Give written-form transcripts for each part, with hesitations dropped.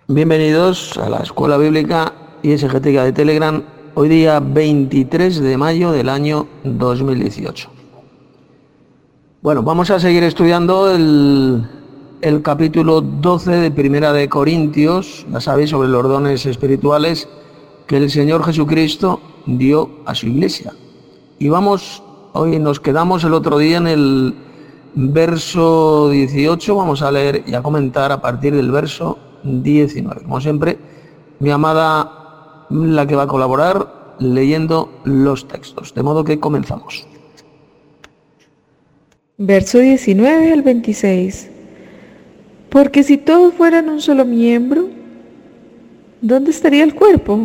Bienvenidos a la Escuela Bíblica y Exegética de Telegram, hoy día 23 de mayo del año 2018. Bueno, vamos a seguir estudiando el capítulo 12 de Primera de Corintios, ya sabéis, sobre los dones espirituales que el Señor Jesucristo dio a su iglesia. Y hoy nos quedamos el otro día en el verso 18, vamos a leer y a comentar a partir del verso 19. Como siempre, mi amada, la que va a colaborar leyendo los textos. De modo que comenzamos. Verso 19 al 26. Porque si todos fueran un solo miembro, ¿dónde estaría el cuerpo?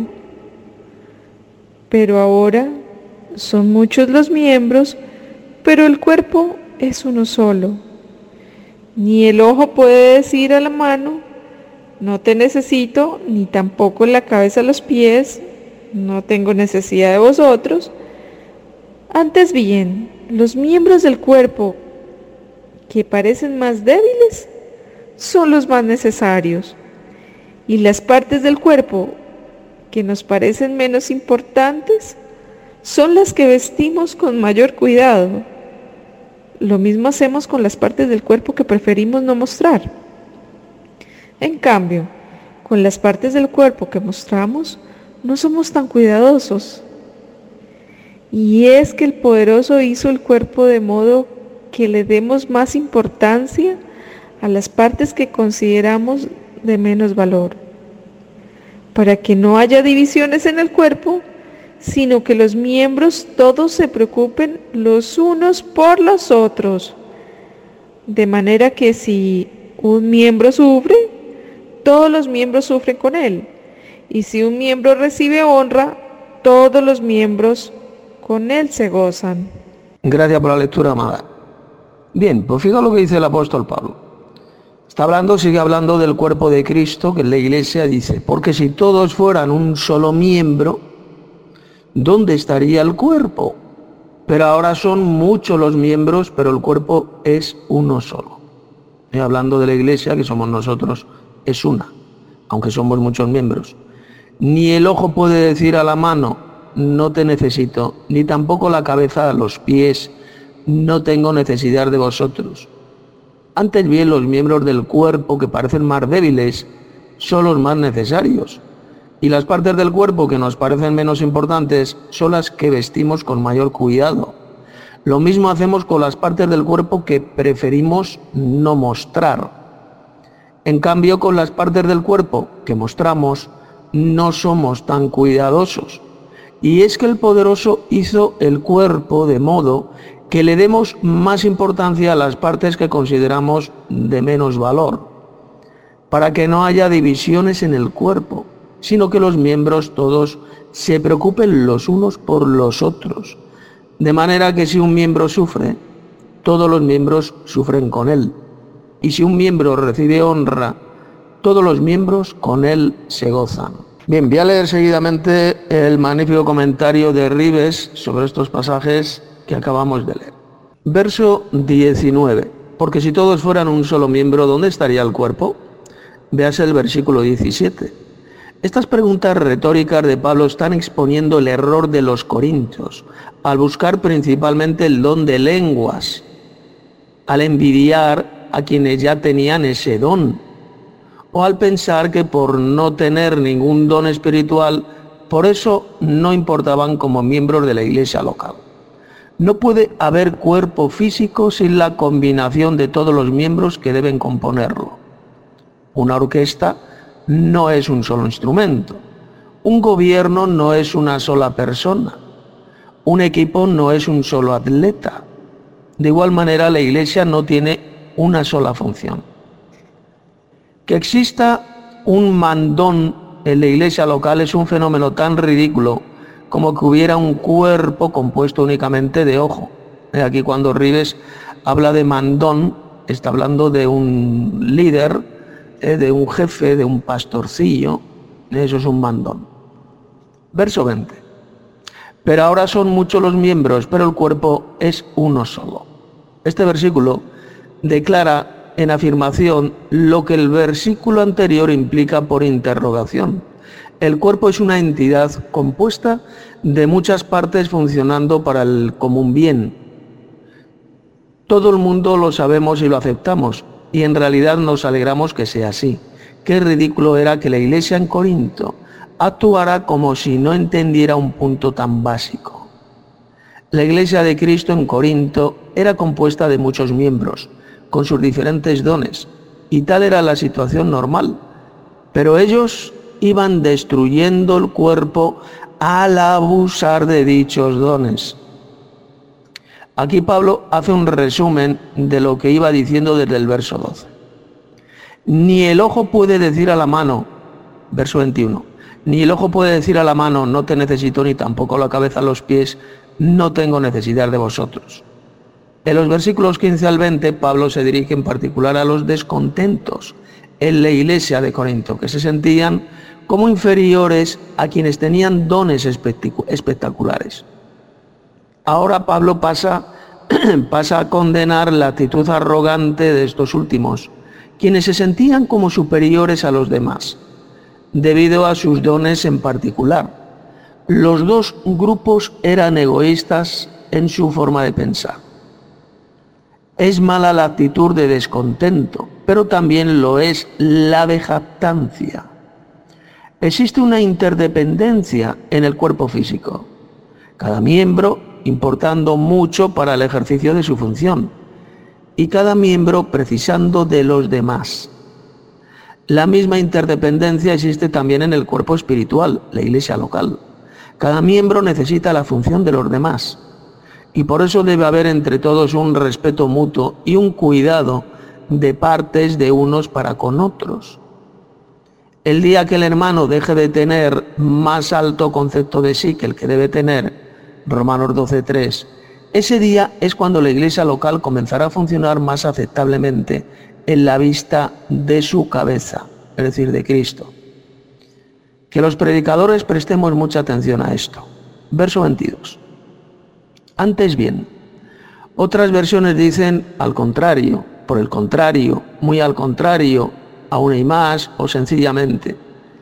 Pero ahora son muchos los miembros, pero el cuerpo es uno solo. Ni el ojo puede decir a la mano: no te necesito, ni tampoco la cabeza a los pies: no tengo necesidad de vosotros. Antes bien, los miembros del cuerpo que parecen más débiles son los más necesarios, y las partes del cuerpo que nos parecen menos importantes son las que vestimos con mayor cuidado. Lo mismo hacemos con las partes del cuerpo que preferimos no mostrar. En cambio, con las partes del cuerpo que mostramos, no somos tan cuidadosos. Y es que el Poderoso hizo el cuerpo de modo que le demos más importancia a las partes que consideramos de menos valor, para que no haya divisiones en el cuerpo, sino que los miembros todos se preocupen los unos por los otros. De manera que si un miembro sufre, todos los miembros sufren con él. Y si un miembro recibe honra, todos los miembros con él se gozan. Gracias por la lectura, amada. Bien, pues fíjate lo que dice el apóstol Pablo. Sigue hablando del cuerpo de Cristo, que en la iglesia dice: porque si todos fueran un solo miembro, ¿dónde estaría el cuerpo? Pero ahora son muchos los miembros, pero el cuerpo es uno solo. Y hablando de la iglesia, que somos nosotros, es una, aunque somos muchos miembros. Ni el ojo puede decir a la mano: no te necesito, ni tampoco la cabeza a los pies: no tengo necesidad de vosotros. Antes bien, los miembros del cuerpo que parecen más débiles son los más necesarios, y las partes del cuerpo que nos parecen menos importantes son las que vestimos con mayor cuidado. Lo mismo hacemos con las partes del cuerpo que preferimos no mostrar. En cambio, con las partes del cuerpo que mostramos, no somos tan cuidadosos. Y es que el Poderoso hizo el cuerpo de modo que le demos más importancia a las partes que consideramos de menos valor, para que no haya divisiones en el cuerpo, sino que los miembros todos se preocupen los unos por los otros. De manera que si un miembro sufre, todos los miembros sufren con él. Y si un miembro recibe honra, todos los miembros con él se gozan. Bien, voy a leer seguidamente el magnífico comentario de Ribes sobre estos pasajes que acabamos de leer. Verso 19. Porque si todos fueran un solo miembro, ¿dónde estaría el cuerpo? Véase el versículo 17. Estas preguntas retóricas de Pablo están exponiendo el error de los corintios al buscar principalmente el don de lenguas, al envidiar a quienes ya tenían ese don, o al pensar que por no tener ningún don espiritual, por eso no importaban como miembros de la iglesia local. No puede haber cuerpo físico sin la combinación de todos los miembros que deben componerlo. Una orquesta no es un solo instrumento. Un gobierno no es una sola persona. Un equipo no es un solo atleta. De igual manera, la iglesia no tiene una sola función. Que exista un mandón en la iglesia local es un fenómeno tan ridículo como que hubiera un cuerpo compuesto únicamente de ojo. Aquí cuando Ribes habla de mandón, está hablando de un líder, de un jefe, de un pastorcillo. Eso es un mandón. Verso 20. Pero ahora son muchos los miembros, pero el cuerpo es uno solo. Este versículo declara en afirmación lo que el versículo anterior implica por interrogación. El cuerpo es una entidad compuesta de muchas partes funcionando para el común bien. Todo el mundo lo sabemos y lo aceptamos, y en realidad nos alegramos que sea así. Qué ridículo era que la iglesia en Corinto actuara como si no entendiera un punto tan básico. La iglesia de Cristo en Corinto era compuesta de muchos miembros, con sus diferentes dones, y tal era la situación normal. Pero ellos iban destruyendo el cuerpo al abusar de dichos dones. Aquí Pablo hace un resumen de lo que iba diciendo desde el verso 12. Ni el ojo puede decir a la mano, verso 21, ni el ojo puede decir a la mano, no te necesito, ni tampoco la cabeza a los pies, no tengo necesidad de vosotros. En los versículos 15 al 20, Pablo se dirige en particular a los descontentos en la iglesia de Corinto, que se sentían como inferiores a quienes tenían dones espectaculares. Ahora Pablo pasa a condenar la actitud arrogante de estos últimos, quienes se sentían como superiores a los demás, debido a sus dones en particular. Los dos grupos eran egoístas en su forma de pensar. Es mala la actitud de descontento, pero también lo es la de jactancia. Existe una interdependencia en el cuerpo físico, cada miembro importando mucho para el ejercicio de su función y cada miembro precisando de los demás. La misma interdependencia existe también en el cuerpo espiritual, la iglesia local. Cada miembro necesita la función de los demás y por eso debe haber entre todos un respeto mutuo y un cuidado de partes de unos para con otros. El día que el hermano deje de tener más alto concepto de sí que el que debe tener, Romanos 12:3, ese día es cuando la iglesia local comenzará a funcionar más aceptablemente en la vista de su cabeza, es decir, de Cristo. Que los predicadores prestemos mucha atención a esto. Verso 22. Antes bien, otras versiones dicen al contrario, por el contrario, muy al contrario, aún hay más o sencillamente.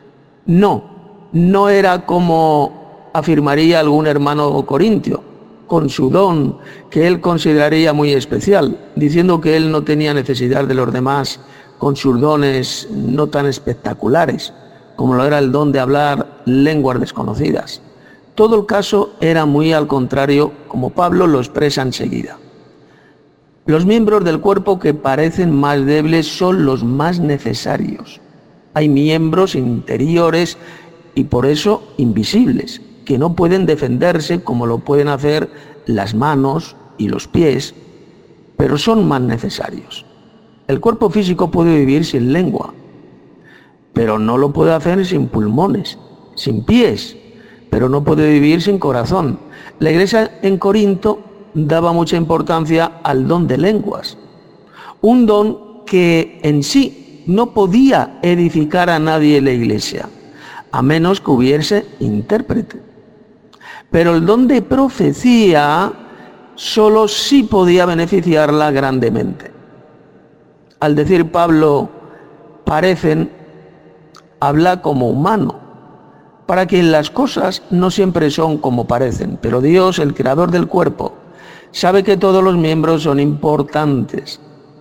No era como afirmaría algún hermano corintio, con su don que él consideraría muy especial, diciendo que él no tenía necesidad de los demás con sus dones no tan espectaculares, como lo era el don de hablar lenguas desconocidas. Todo el caso era muy al contrario, como Pablo lo expresa enseguida. Los miembros del cuerpo que parecen más débiles son los más necesarios. Hay miembros interiores y por eso invisibles, que no pueden defenderse como lo pueden hacer las manos y los pies, pero son más necesarios. El cuerpo físico puede vivir sin lengua, pero no lo puede hacer sin pulmones, sin pies, pero no puede vivir sin corazón. La iglesia en Corinto daba mucha importancia al don de lenguas, un don que en sí no podía edificar a nadie en la iglesia, a menos que hubiese intérprete. Pero el don de profecía solo sí podía beneficiarla grandemente. Al decir Pablo, parecen, habla como humano, para quien las cosas no siempre son como parecen, pero Dios, el creador del cuerpo, sabe que todos los miembros son importantes.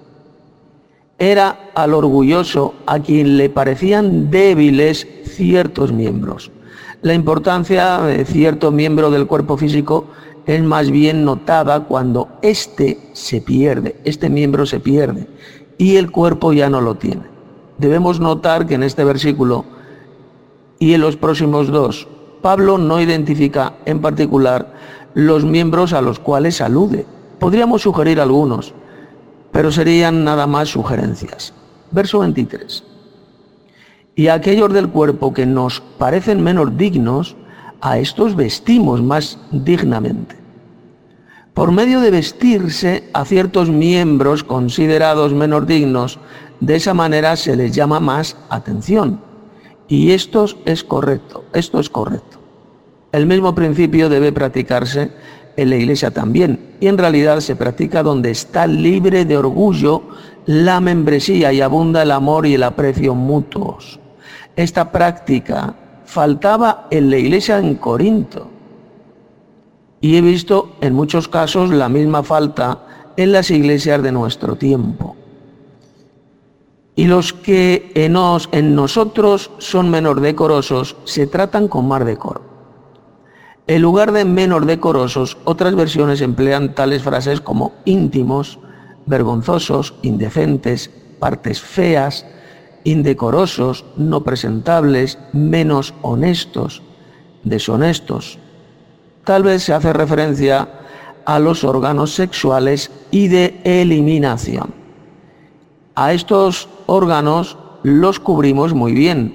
Era al orgulloso a quien le parecían débiles ciertos miembros. La importancia de cierto miembro del cuerpo físico es más bien notada cuando este miembro se pierde y el cuerpo ya no lo tiene. Debemos notar que en este versículo y en los próximos dos, Pablo no identifica en particular los miembros a los cuales alude. Podríamos sugerir algunos, pero serían nada más sugerencias. Verso 23. Y a aquellos del cuerpo que nos parecen menos dignos, a estos vestimos más dignamente. Por medio de vestirse a ciertos miembros considerados menos dignos, de esa manera se les llama más atención. Y esto es correcto. El mismo principio debe practicarse en la Iglesia también, y en realidad se practica donde está libre de orgullo la membresía y abunda el amor y el aprecio mutuos. Esta práctica faltaba en la Iglesia en Corinto, y he visto en muchos casos la misma falta en las iglesias de nuestro tiempo. Y los que en nosotros son menos decorosos se tratan con más decoro. En lugar de menos decorosos, otras versiones emplean tales frases como íntimos, vergonzosos, indecentes, partes feas, indecorosos, no presentables, menos honestos, deshonestos. Tal vez se hace referencia a los órganos sexuales y de eliminación. A estos órganos los cubrimos muy bien,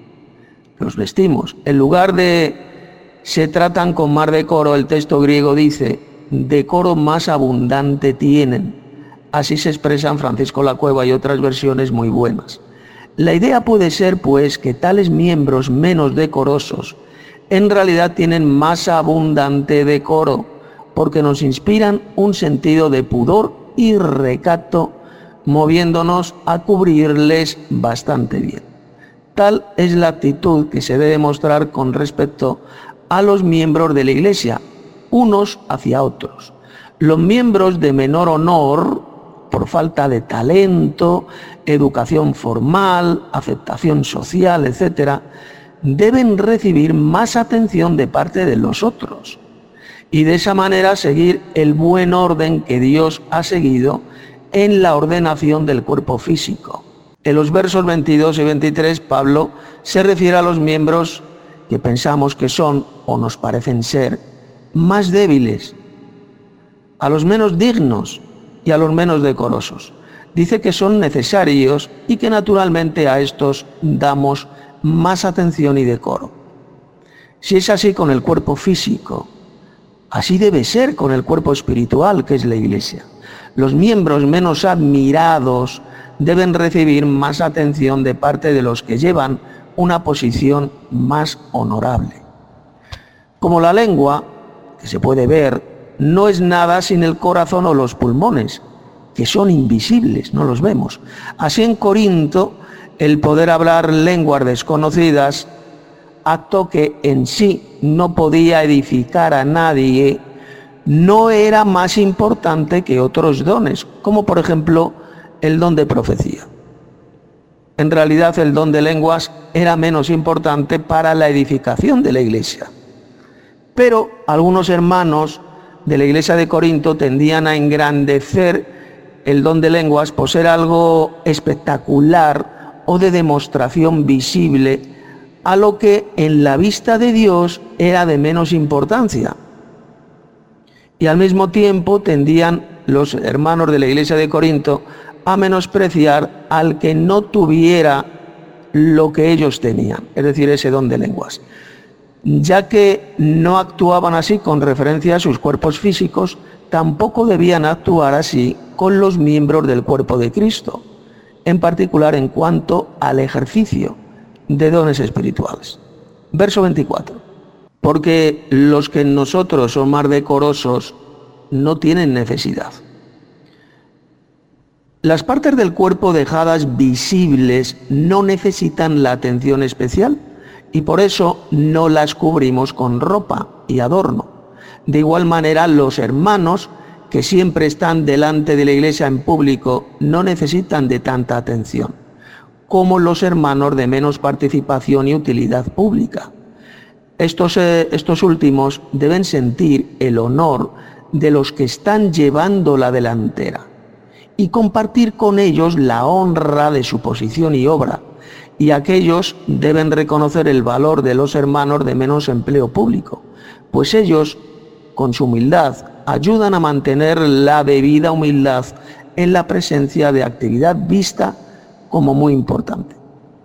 los vestimos. En lugar de se tratan con más decoro, el texto griego dice, decoro más abundante tienen. Así se expresan Francisco La Cueva y otras versiones muy buenas. La idea puede ser, pues, que tales miembros menos decorosos en realidad tienen más abundante decoro, porque nos inspiran un sentido de pudor y recato, moviéndonos a cubrirles bastante bien. Tal es la actitud que se debe mostrar con respecto a los miembros de la Iglesia, unos hacia otros. Los miembros de menor honor, por falta de talento, educación formal, aceptación social, etc., deben recibir más atención de parte de los otros y de esa manera seguir el buen orden que Dios ha seguido en la ordenación del cuerpo físico. En los versos 22 y 23, Pablo se refiere a los miembros que pensamos que son o nos parecen ser más débiles, a los menos dignos y a los menos decorosos. Dice que son necesarios y que naturalmente a estos damos más atención y decoro. Si es así con el cuerpo físico, así debe ser con el cuerpo espiritual, que es la Iglesia. Los miembros menos admirados deben recibir más atención de parte de los que llevan una posición más honorable. Como la lengua, que se puede ver, no es nada sin el corazón o los pulmones, que son invisibles, no los vemos. Así en Corinto, el poder hablar lenguas desconocidas, acto que en sí no podía edificar a nadie, no era más importante que otros dones, como por ejemplo el don de profecía. En realidad el don de lenguas era menos importante para la edificación de la Iglesia. Pero algunos hermanos de la Iglesia de Corinto tendían a engrandecer el don de lenguas por ser algo espectacular o de demostración visible, a lo que en la vista de Dios era de menos importancia. Y al mismo tiempo tendían los hermanos de la Iglesia de Corinto a menospreciar al que no tuviera lo que ellos tenían, es decir, ese don de lenguas, ya que no actuaban así con referencia a sus cuerpos físicos, tampoco debían actuar así con los miembros del cuerpo de Cristo, en particular en cuanto al ejercicio de dones espirituales. Verso 24. Porque los que en nosotros son más decorosos no tienen necesidad. Las partes del cuerpo dejadas visibles no necesitan la atención especial y por eso no las cubrimos con ropa y adorno. De igual manera, los hermanos que siempre están delante de la Iglesia en público no necesitan de tanta atención, como los hermanos de menos participación y utilidad pública. Estos últimos deben sentir el honor de los que están llevando la delantera y compartir con ellos la honra de su posición y obra, y aquellos deben reconocer el valor de los hermanos de menos empleo público, pues ellos, con su humildad, ayudan a mantener la debida humildad en la presencia de actividad vista como muy importante.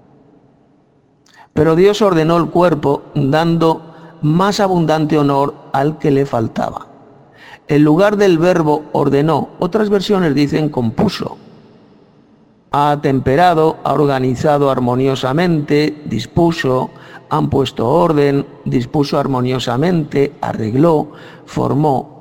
Pero Dios ordenó el cuerpo dando más abundante honor al que le faltaba. En lugar del verbo ordenó, otras versiones dicen compuso. Ha temperado, ha organizado armoniosamente, dispuso, han puesto orden, dispuso armoniosamente, arregló, formó.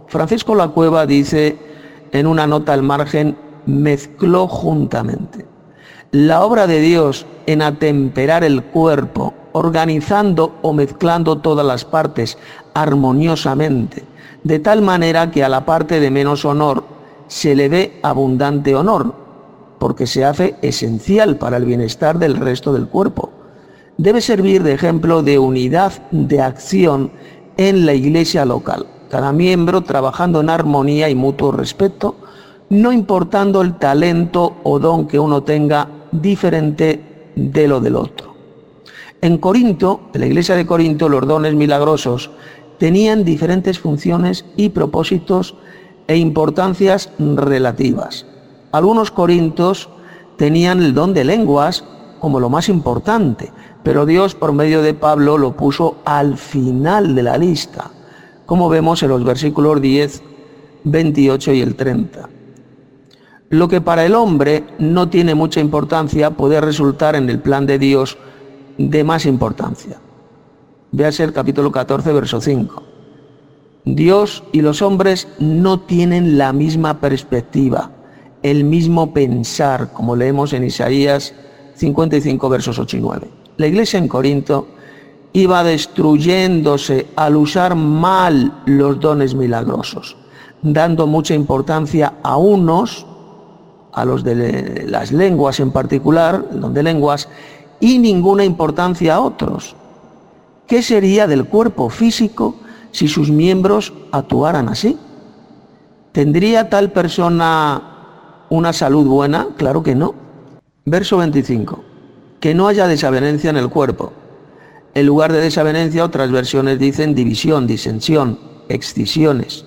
Francisco Lacueva dice en una nota al margen: mezcló juntamente la obra de Dios en atemperar el cuerpo, organizando o mezclando todas las partes armoniosamente, de tal manera que a la parte de menos honor se le dé abundante honor, porque se hace esencial para el bienestar del resto del cuerpo. Debe servir de ejemplo de unidad de acción en la iglesia local, cada miembro trabajando en armonía y mutuo respeto, no importando el talento o don que uno tenga diferente de lo del otro. En Corinto, en la iglesia de Corinto, los dones milagrosos tenían diferentes funciones y propósitos e importancias relativas. Algunos corintios tenían el don de lenguas como lo más importante, pero Dios por medio de Pablo lo puso al final de la lista, como vemos en los versículos 10, 28 y el 30. Lo que para el hombre no tiene mucha importancia puede resultar en el plan de Dios de más importancia. Véase el capítulo 14, verso 5. Dios y los hombres no tienen la misma perspectiva, el mismo pensar, como leemos en Isaías 55, versos 8 y 9. La iglesia en Corinto iba destruyéndose al usar mal los dones milagrosos, dando mucha importancia a unos, a los de las lenguas en particular, el don de lenguas, y ninguna importancia a otros. ¿Qué sería del cuerpo físico si sus miembros actuaran así? ¿Tendría tal persona una salud buena? Claro que no. Verso 25. Que no haya desavenencia en el cuerpo. En lugar de desavenencia, otras versiones dicen división, disensión, excisiones.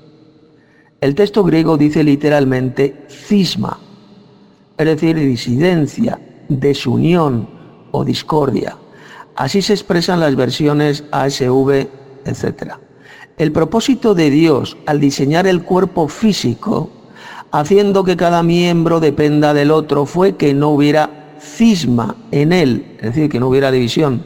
El texto griego dice literalmente cisma, es decir, disidencia, desunión o discordia. Así se expresan las versiones ASV, etc. El propósito de Dios al diseñar el cuerpo físico, haciendo que cada miembro dependa del otro, fue que no hubiera cisma en él, es decir, que no hubiera división.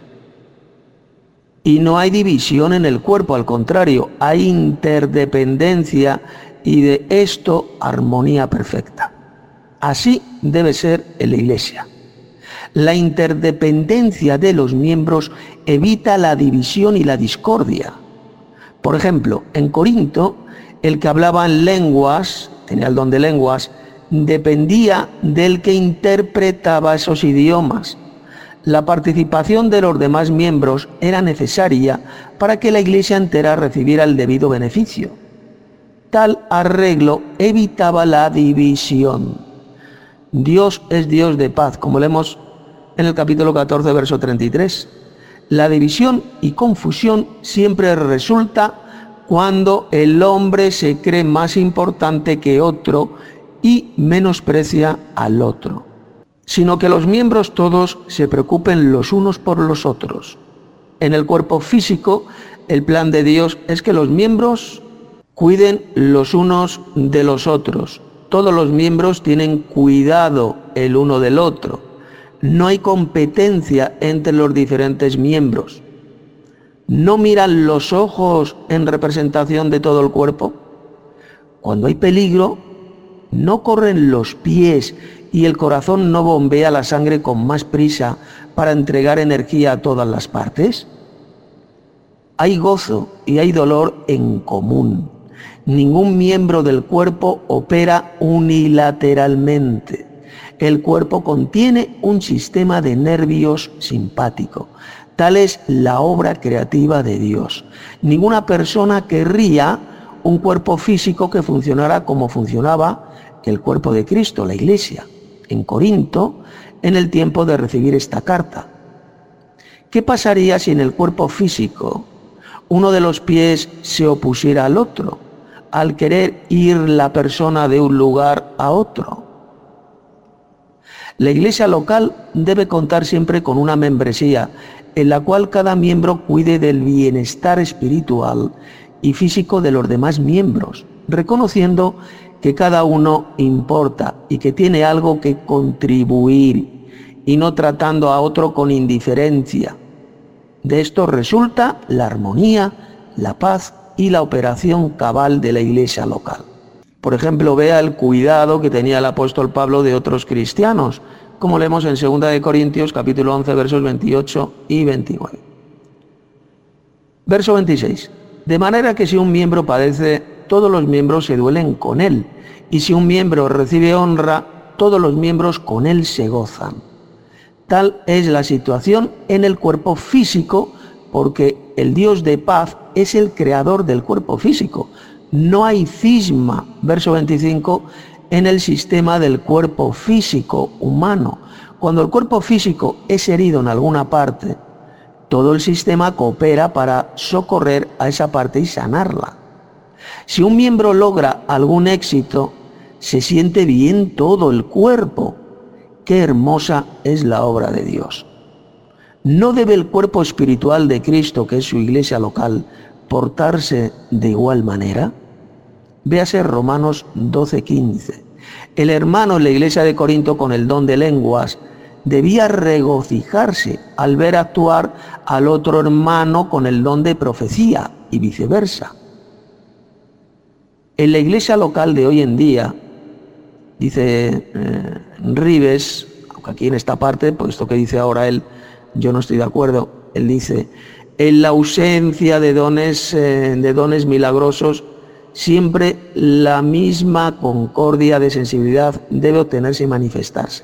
Y no hay división en el cuerpo, al contrario, hay interdependencia y de esto armonía perfecta. Así debe ser en la iglesia. La interdependencia de los miembros evita la división y la discordia. Por ejemplo, en Corinto, el que hablaba en lenguas, tenía el don de lenguas, dependía del que interpretaba esos idiomas. La participación de los demás miembros era necesaria para que la iglesia entera recibiera el debido beneficio. Tal arreglo evitaba la división. Dios es Dios de paz, como leemos en el capítulo 14, verso 33. La división y confusión siempre resulta cuando el hombre se cree más importante que otro y menosprecia al otro, sino que los miembros todos se preocupen los unos por los otros. En el cuerpo físico, el plan de Dios es que los miembros cuiden los unos de los otros. Todos los miembros tienen cuidado el uno del otro. No hay competencia entre los diferentes miembros. ¿No miran los ojos en representación de todo el cuerpo? Cuando hay peligro, ¿no corren los pies y el corazón no bombea la sangre con más prisa para entregar energía a todas las partes? Hay gozo y hay dolor en común. Ningún miembro del cuerpo opera unilateralmente. El cuerpo contiene un sistema de nervios simpático. Tal es la obra creativa de Dios. Ninguna persona querría un cuerpo físico que funcionara como funcionaba el cuerpo de Cristo, la iglesia, en Corinto, en el tiempo de recibir esta carta. ¿Qué pasaría si en el cuerpo físico uno de los pies se opusiera al otro, al querer ir la persona de un lugar a otro? La iglesia local debe contar siempre con una membresía en la cual cada miembro cuide del bienestar espiritual y físico de los demás miembros, reconociendo que cada uno importa y que tiene algo que contribuir y no tratando a otro con indiferencia. De esto resulta la armonía, la paz y la operación cabal de la iglesia local. Por ejemplo, vea el cuidado que tenía el apóstol Pablo de otros cristianos, como leemos en 2 de Corintios, capítulo 11, versos 28 y 29. Verso 26. De manera que si un miembro padece, todos los miembros se duelen con él, y si un miembro recibe honra, todos los miembros con él se gozan. Tal es la situación en el cuerpo físico, porque el Dios de paz es el creador del cuerpo físico. No hay cisma, verso 25, en el sistema del cuerpo físico humano. Cuando el cuerpo físico es herido en alguna parte, todo el sistema coopera para socorrer a esa parte y sanarla. Si un miembro logra algún éxito, se siente bien todo el cuerpo. Qué hermosa es la obra de Dios. ¿No debe el cuerpo espiritual de Cristo, que es su iglesia local, portarse de igual manera? Véase Romanos 12:15. El hermano en la iglesia de Corinto con el don de lenguas debía regocijarse al ver actuar al otro hermano con el don de profecía y viceversa. En la iglesia local de hoy en día, dice Rives, aunque aquí en esta parte, pues esto que dice ahora él, yo no estoy de acuerdo, él dice, en la ausencia de dones milagrosos, siempre la misma concordia de sensibilidad debe obtenerse y manifestarse.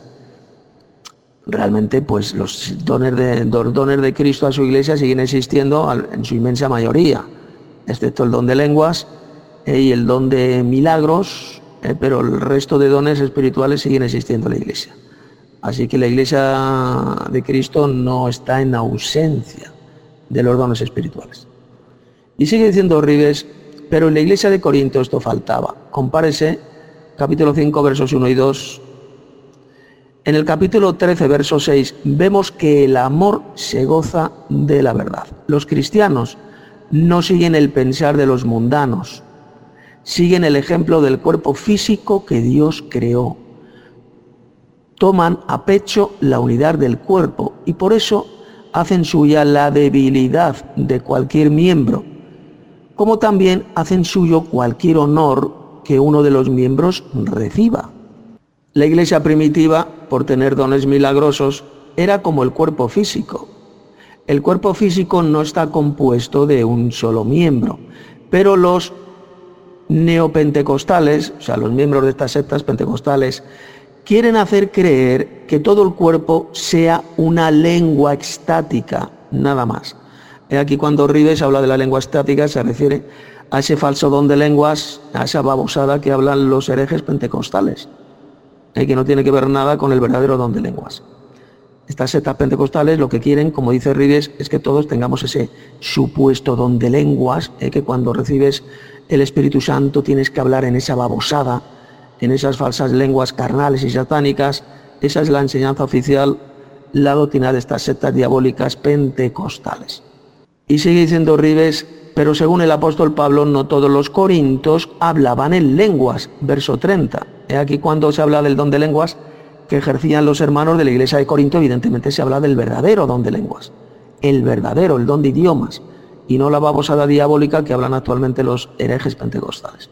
Realmente, pues los dones de Cristo a su iglesia siguen existiendo en su inmensa mayoría, excepto el don de lenguas y el don de milagros, pero el resto de dones espirituales siguen existiendo en la iglesia. Así que la iglesia de Cristo no está en ausencia de los dones espirituales. Y sigue diciendo Rives, pero en la iglesia de Corinto esto faltaba. Compárese capítulo 5, versos 1 y 2. En el capítulo 13, verso 6, vemos que el amor se goza de la verdad. Los cristianos no siguen el pensar de los mundanos, siguen el ejemplo del cuerpo físico que Dios creó. Toman a pecho la unidad del cuerpo y por eso hacen suya la debilidad de cualquier miembro, como también hacen suyo cualquier honor que uno de los miembros reciba. La iglesia primitiva, por tener dones milagrosos, era como el cuerpo físico. El cuerpo físico no está compuesto de un solo miembro, pero los neopentecostales, o sea, los miembros de estas sectas pentecostales, quieren hacer creer que todo el cuerpo sea una lengua estática, nada más. Aquí cuando Rives habla de la lengua estática se refiere a ese falso don de lenguas, a esa babosada que hablan los herejes pentecostales, que no tiene que ver nada con el verdadero don de lenguas. Estas sectas pentecostales lo que quieren, como dice Rives, es que todos tengamos ese supuesto don de lenguas, que cuando recibes el Espíritu Santo tienes que hablar en esa babosada, en esas falsas lenguas carnales y satánicas. Esa es la enseñanza oficial, la doctrina de estas sectas diabólicas pentecostales. Y sigue diciendo Rives, pero según el apóstol Pablo, no todos los corintios hablaban en lenguas, verso 30. Aquí cuando se habla del don de lenguas que ejercían los hermanos de la iglesia de Corinto, evidentemente se habla del verdadero don de lenguas, el verdadero, el don de idiomas, y no la babosada diabólica que hablan actualmente los herejes pentecostales.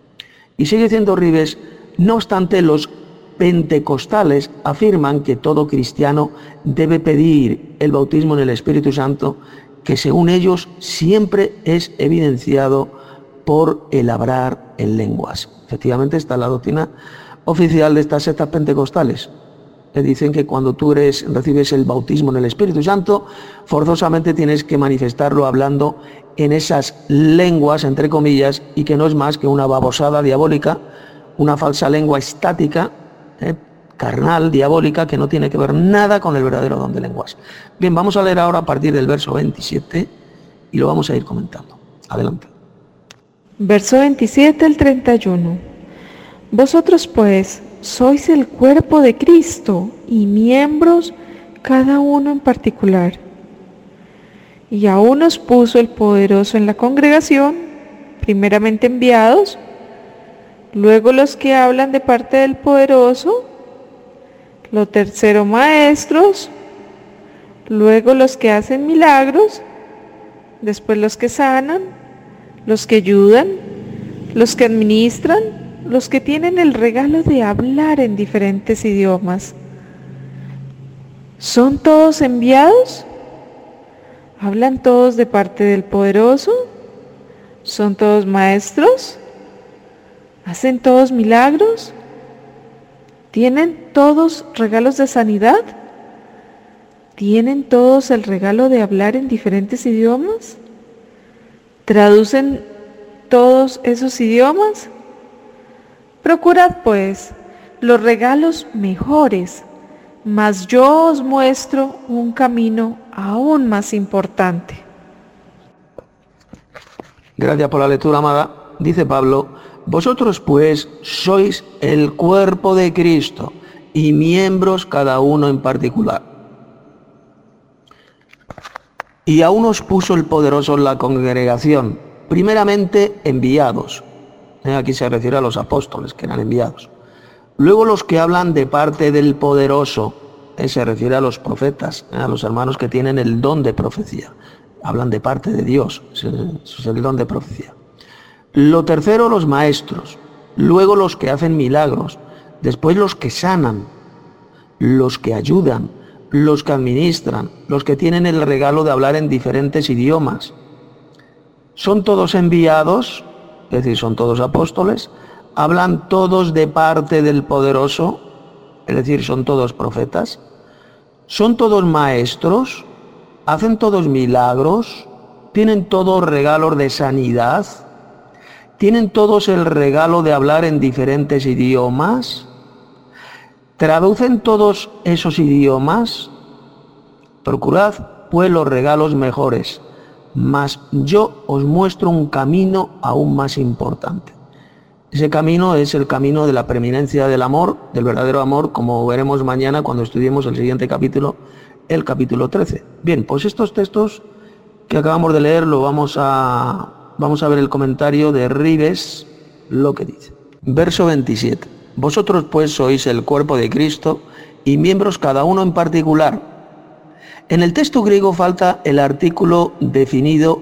Y sigue diciendo Rives, no obstante, los pentecostales afirman que todo cristiano debe pedir el bautismo en el Espíritu Santo, que según ellos siempre es evidenciado por el hablar en lenguas. Efectivamente está la doctrina oficial de estas sectas pentecostales. Que dicen que cuando tú recibes el bautismo en el Espíritu Santo, forzosamente tienes que manifestarlo hablando en esas lenguas, entre comillas, y que no es más que una babosada diabólica, una falsa lengua estática, carnal, diabólica, que no tiene que ver nada con el verdadero don de lenguas. Bien, vamos a leer ahora a partir del verso 27 y lo vamos a ir comentando. Adelante. Verso 27 al 31. Vosotros pues sois el cuerpo de Cristo y miembros cada uno en particular. Y a unos puso el poderoso en la congregación, primeramente enviados, luego los que hablan de parte del poderoso, lo tercero maestros, luego los que hacen milagros, después los que sanan, los que ayudan, los que administran, los que tienen el regalo de hablar en diferentes idiomas. ¿Son todos enviados? ¿Hablan todos de parte del Poderoso? ¿Son todos maestros? ¿Hacen todos milagros? ¿Tienen todos regalos de sanidad? ¿Tienen todos el regalo de hablar en diferentes idiomas? ¿Traducen todos esos idiomas? Procurad, pues, los regalos mejores, mas yo os muestro un camino aún más importante. Gracias por la lectura, amada. Dice Pablo: vosotros pues sois el cuerpo de Cristo y miembros cada uno en particular. Y a unos puso el poderoso en la congregación, primeramente enviados. Aquí se refiere a los apóstoles que eran enviados. Luego los que hablan de parte del poderoso, se refiere a los profetas, a los hermanos que tienen el don de profecía. Hablan de parte de Dios, es el don de profecía. Lo tercero, los maestros. Luego los que hacen milagros. Después los que sanan, los que ayudan, los que administran, los que tienen el regalo de hablar en diferentes idiomas. ¿Son todos enviados? Es decir, son todos apóstoles. ¿Hablan todos de parte del poderoso? Es decir, son todos profetas. ¿Son todos maestros? ¿Hacen todos milagros? ¿Tienen todos regalos de sanidad? ¿Tienen todos el regalo de hablar en diferentes idiomas? ¿Traducen todos esos idiomas? Procurad, pues, los regalos mejores, mas yo os muestro un camino aún más importante. Ese camino es el camino de la preeminencia del amor, del verdadero amor, como veremos mañana cuando estudiemos el siguiente capítulo, el capítulo 13. Bien, pues estos textos que acabamos de leer lo vamos a ver el comentario de Ribes, lo que dice. Verso 27. Vosotros pues sois el cuerpo de Cristo y miembros cada uno en particular. En el texto griego falta el artículo definido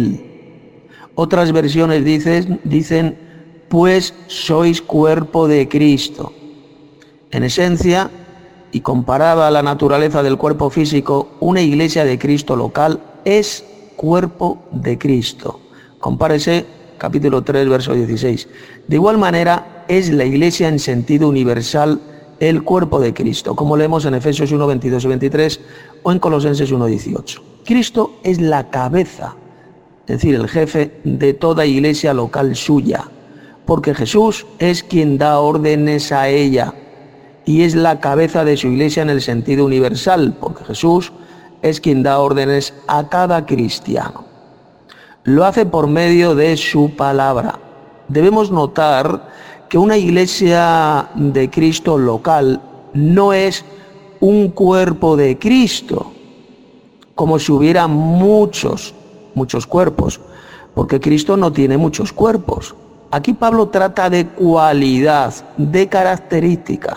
él. Otras versiones dicen pues sois cuerpo de Cristo. En esencia, y comparada a la naturaleza del cuerpo físico, una iglesia de Cristo local es cuerpo de Cristo. Compárese capítulo 3, verso 16. De igual manera, es la iglesia en sentido universal el cuerpo de Cristo, como leemos en Efesios 1, 22 y 23 o en Colosenses 1, 18. Cristo es la cabeza, es decir, el jefe de toda iglesia local suya, porque Jesús es quien da órdenes a ella y es la cabeza de su iglesia en el sentido universal, porque Jesús es quien da órdenes a cada cristiano. Lo hace por medio de su palabra. Debemos notar que una iglesia de Cristo local no es un cuerpo de Cristo, como si hubiera muchos cuerpos, porque Cristo no tiene muchos cuerpos. Aquí Pablo trata de cualidad, de característica.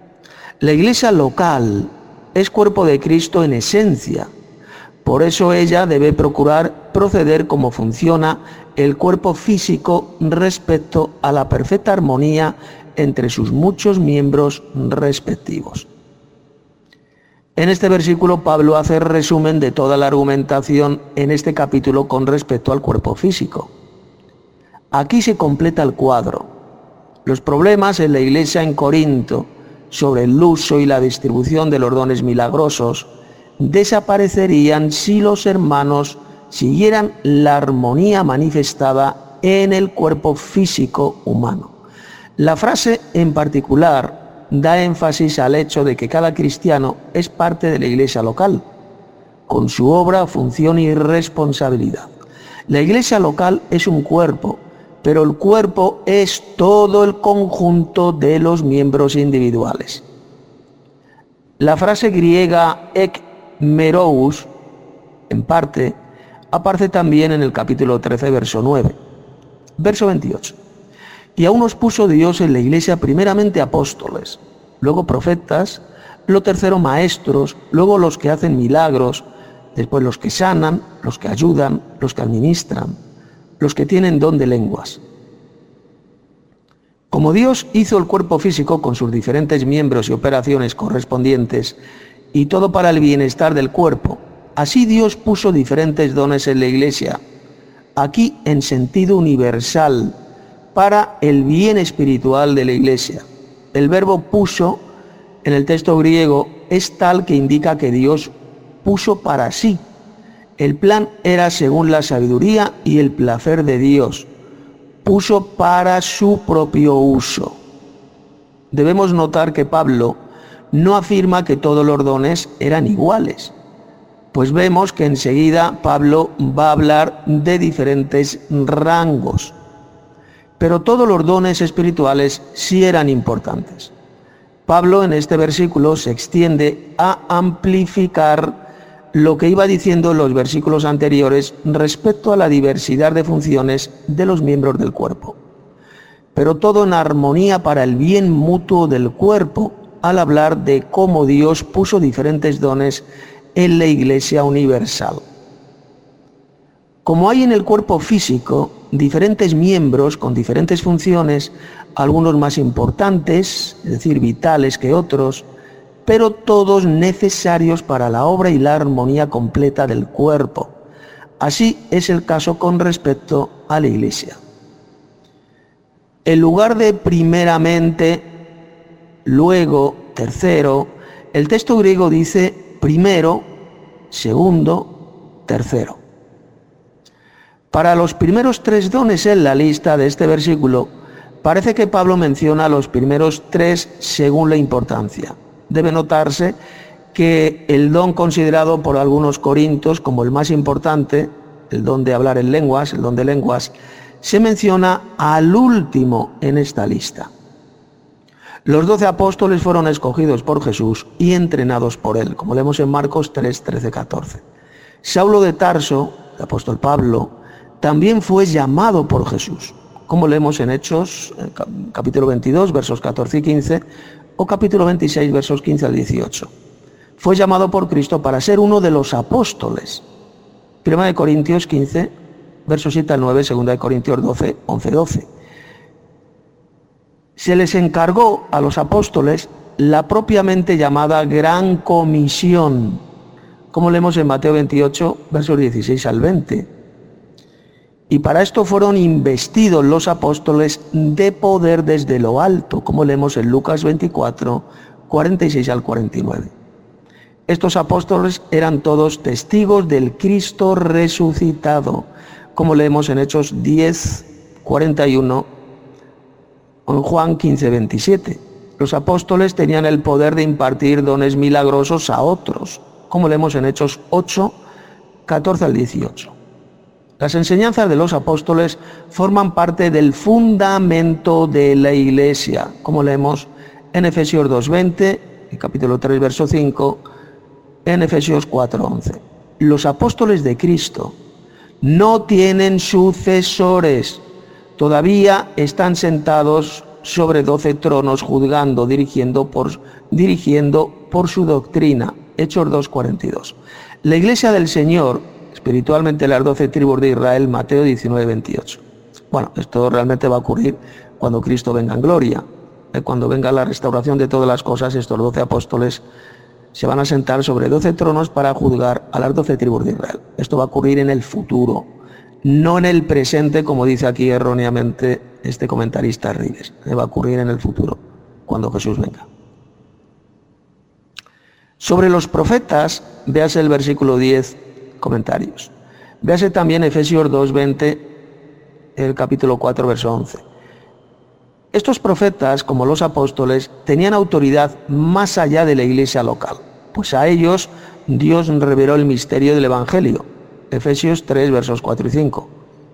La iglesia local es cuerpo de Cristo en esencia. Por eso ella debe procurar proceder como funciona el cuerpo físico respecto a la perfecta armonía entre sus muchos miembros respectivos. En este versículo Pablo hace resumen de toda la argumentación en este capítulo con respecto al cuerpo físico. Aquí se completa el cuadro. Los problemas en la iglesia en Corinto sobre el uso y la distribución de los dones milagrosos desaparecerían si los hermanos siguieran la armonía manifestada en el cuerpo físico humano. La frase en particular da énfasis al hecho de que cada cristiano es parte de la iglesia local, con su obra, función y responsabilidad. La iglesia local es un cuerpo, pero el cuerpo es todo el conjunto de los miembros individuales. La frase griega ek merous, en parte, aparece también en el capítulo 13, verso 9. Verso 28. Y aún nos puso Dios en la iglesia primeramente apóstoles, luego profetas, lo tercero maestros, luego los que hacen milagros, después los que sanan, los que ayudan, los que administran, los que tienen don de lenguas. Como Dios hizo el cuerpo físico con sus diferentes miembros y operaciones correspondientes, y todo para el bienestar del cuerpo, así Dios puso diferentes dones en la Iglesia, aquí en sentido universal, para el bien espiritual de la Iglesia. El verbo puso en el texto griego es tal que indica que Dios puso para sí. El plan era según la sabiduría y el placer de Dios. Puso para su propio uso. Debemos notar que Pablo no afirma que todos los dones eran iguales, pues vemos que enseguida Pablo va a hablar de diferentes rangos. Pero todos los dones espirituales sí eran importantes. Pablo en este versículo se extiende a amplificar lo que iba diciendo en los versículos anteriores respecto a la diversidad de funciones de los miembros del cuerpo. Pero todo en armonía para el bien mutuo del cuerpo, al hablar de cómo Dios puso diferentes dones en la Iglesia universal. Como hay en el cuerpo físico diferentes miembros con diferentes funciones, algunos más importantes, es decir, vitales que otros, pero todos necesarios para la obra y la armonía completa del cuerpo. Así es el caso con respecto a la Iglesia. En lugar de primeramente, luego, tercero, el texto griego dice primero, segundo, tercero. Para los primeros tres dones en la lista de este versículo, parece que Pablo menciona los primeros tres según la importancia. Debe notarse que el don considerado por algunos corintios como el más importante, el don de hablar en lenguas, el don de lenguas, se menciona al último en esta lista. Los 12 apóstoles fueron escogidos por Jesús y entrenados por él, como leemos en Marcos 3, 13, 14. Saulo de Tarso, el apóstol Pablo, también fue llamado por Jesús, como leemos en Hechos, capítulo 22, versos 14 y 15, o capítulo 26, versos 15 al 18. Fue llamado por Cristo para ser uno de los apóstoles. 1 Corintios 15, versos 7 al 9, 2 Corintios 12, 11, 12. Se les encargó a los apóstoles la propiamente llamada Gran Comisión, como leemos en Mateo 28, versos 16 al 20. Y para esto fueron investidos los apóstoles de poder desde lo alto, como leemos en Lucas 24, 46 al 49. Estos apóstoles eran todos testigos del Cristo resucitado, como leemos en Hechos 10, 41, o en Juan 15, 27. Los apóstoles tenían el poder de impartir dones milagrosos a otros, como leemos en Hechos 8, 14 al 18. Las enseñanzas de los apóstoles forman parte del fundamento de la Iglesia, como leemos en Efesios 2:20, en capítulo 3, verso 5, en Efesios 4:11. Los apóstoles de Cristo no tienen sucesores, todavía están sentados sobre 12 tronos juzgando, dirigiendo por su doctrina. Hechos 2:42. La Iglesia del Señor, espiritualmente las 12 tribus de Israel, Mateo 19, 28. Bueno, esto realmente va a ocurrir cuando Cristo venga en gloria. Cuando venga la restauración de todas las cosas, estos 12 apóstoles se van a sentar sobre 12 tronos para juzgar a las 12 tribus de Israel. Esto va a ocurrir en el futuro, no en el presente, como dice aquí erróneamente este comentarista Rives. Va a ocurrir en el futuro, cuando Jesús venga. Sobre los profetas, véase el versículo 10, comentarios. Véase también Efesios 2:20, el capítulo 4, verso 11. Estos profetas, como los apóstoles, tenían autoridad más allá de la iglesia local, pues a ellos Dios reveló el misterio del Evangelio. Efesios 3, versos 4 y 5.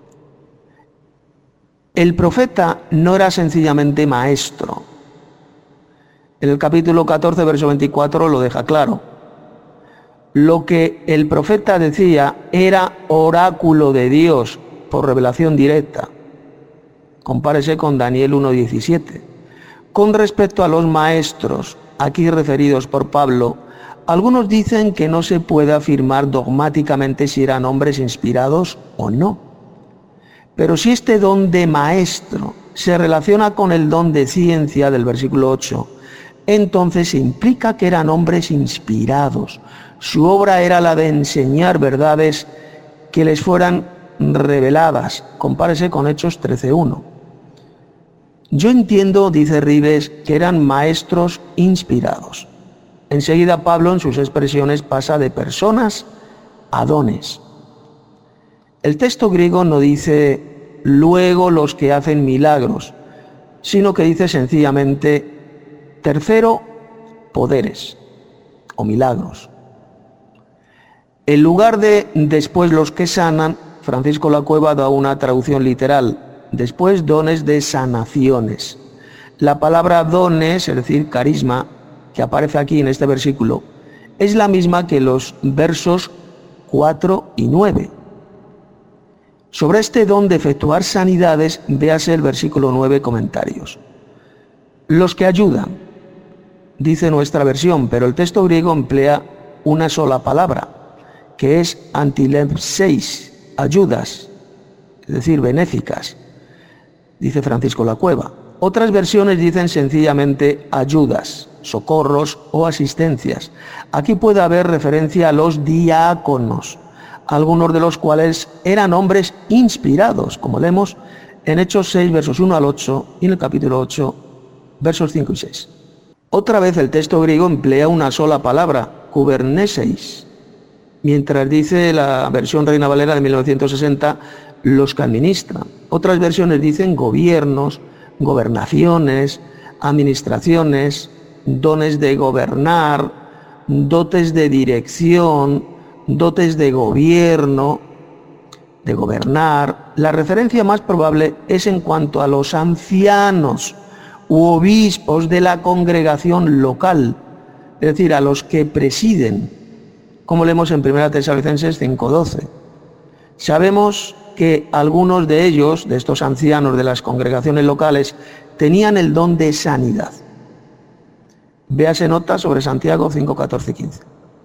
El profeta no era sencillamente maestro. En el capítulo 14, verso 24 lo deja claro. Lo que el profeta decía era oráculo de Dios por revelación directa. Compárese con Daniel 1:17. Con respecto a los maestros, aquí referidos por Pablo, algunos dicen que no se puede afirmar dogmáticamente si eran hombres inspirados o no. Pero si este don de maestro se relaciona con el don de ciencia del versículo 8, entonces implica que eran hombres inspirados. Su obra era la de enseñar verdades que les fueran reveladas. Compárese con Hechos 13:1. Yo entiendo, dice Ribes, que eran maestros inspirados. Enseguida Pablo en sus expresiones pasa de personas a dones. El texto griego no dice luego los que hacen milagros, sino que dice sencillamente tercero, poderes o milagros. En lugar de después los que sanan, Francisco Lacueva da una traducción literal. Después, dones de sanaciones. La palabra dones, es decir, carisma, que aparece aquí en este versículo, es la misma que los versos 4 y 9. Sobre este don de efectuar sanidades, véase el versículo 9, comentarios. Los que ayudan, dice nuestra versión, pero el texto griego emplea una sola palabra, que es antilepseis, ayudas, es decir, benéficas, dice Francisco Lacueva. Otras versiones dicen sencillamente ayudas, socorros o asistencias. Aquí puede haber referencia a los diáconos, algunos de los cuales eran hombres inspirados, como leemos en Hechos 6, versos 1 al 8, y en el capítulo 8, versos 5 y 6. Otra vez el texto griego emplea una sola palabra, kuberneseis, mientras dice la versión Reina Valera de 1960, los que administran. Otras versiones dicen gobiernos, gobernaciones, administraciones, dones de gobernar, dotes de dirección, dotes de gobierno, de gobernar. La referencia más probable es en cuanto a los ancianos u obispos de la congregación local, es decir, a los que presiden, como leemos en 1 Tesalonicenses 5:12. Sabemos que algunos de ellos, de estos ancianos de las congregaciones locales, tenían el don de sanidad. Véase nota sobre Santiago 5, 14 y 15.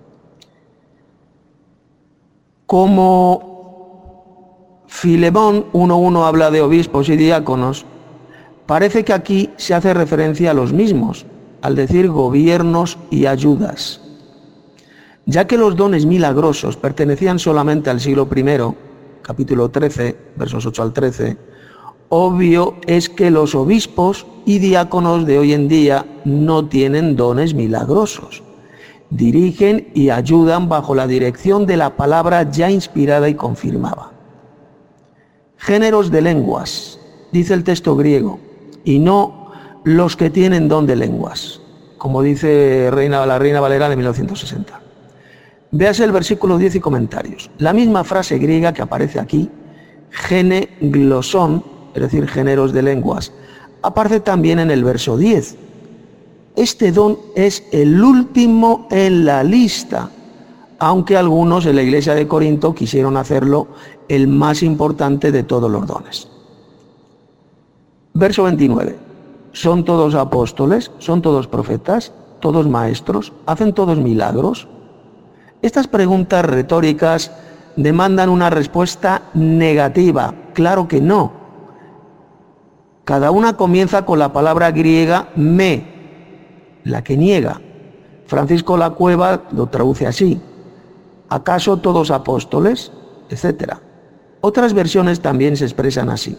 Como Filemón 1:1 habla de obispos y diáconos, parece que aquí se hace referencia a los mismos, al decir gobiernos y ayudas. Ya que los dones milagrosos pertenecían solamente al siglo I, capítulo 13, versos 8 al 13, obvio es que los obispos y diáconos de hoy en día no tienen dones milagrosos. Dirigen y ayudan bajo la dirección de la palabra ya inspirada y confirmada. Géneros de lenguas, dice el texto griego, y no los que tienen don de lenguas, como dice la Reina Valera de 1960. Véase el versículo 10 y comentarios. La misma frase griega que aparece aquí, gene glosón, es decir, géneros de lenguas, aparece también en el verso 10. Este don es el último en la lista, aunque algunos en la iglesia de Corinto quisieron hacerlo el más importante de todos los dones. Verso 29. ¿Son todos apóstoles? ¿Son todos profetas? ¿Todos maestros? ¿Hacen todos milagros? Estas preguntas retóricas demandan una respuesta negativa. Claro que no. Cada una comienza con la palabra griega me, la que niega. Francisco Lacueva lo traduce así. ¿Acaso todos apóstoles? Etcétera. Otras versiones también se expresan así.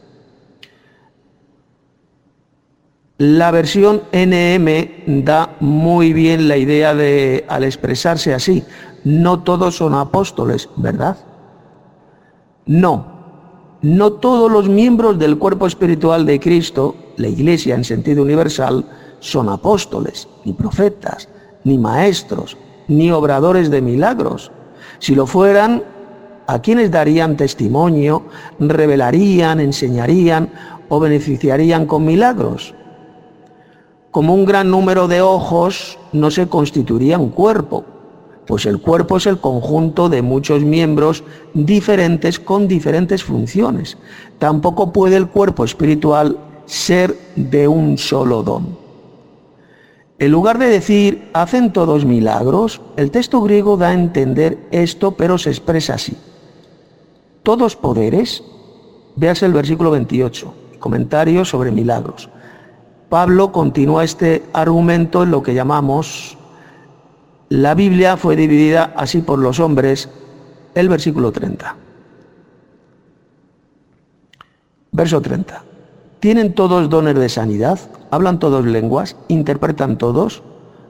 La versión NM da muy bien la idea de, al expresarse así, no todos son apóstoles, ¿verdad? No todos los miembros del cuerpo espiritual de Cristo, la Iglesia en sentido universal, son apóstoles, ni profetas, ni maestros, ni obradores de milagros. Si lo fueran, ¿a quiénes darían testimonio, revelarían, enseñarían o beneficiarían con milagros? Como un gran número de ojos no se constituiría un cuerpo, pues el cuerpo es el conjunto de muchos miembros diferentes con diferentes funciones. Tampoco puede el cuerpo espiritual ser de un solo don. En lugar de decir, ¿hacen todos milagros?, el texto griego da a entender esto, pero se expresa así. Todos poderes, Véase el versículo 28, comentario sobre milagros. Pablo continúa este argumento en lo que llamamos la Biblia fue dividida así por los hombres, el versículo 30. Verso 30. ¿Tienen todos dones de sanidad? ¿Hablan todos lenguas? ¿Interpretan todos?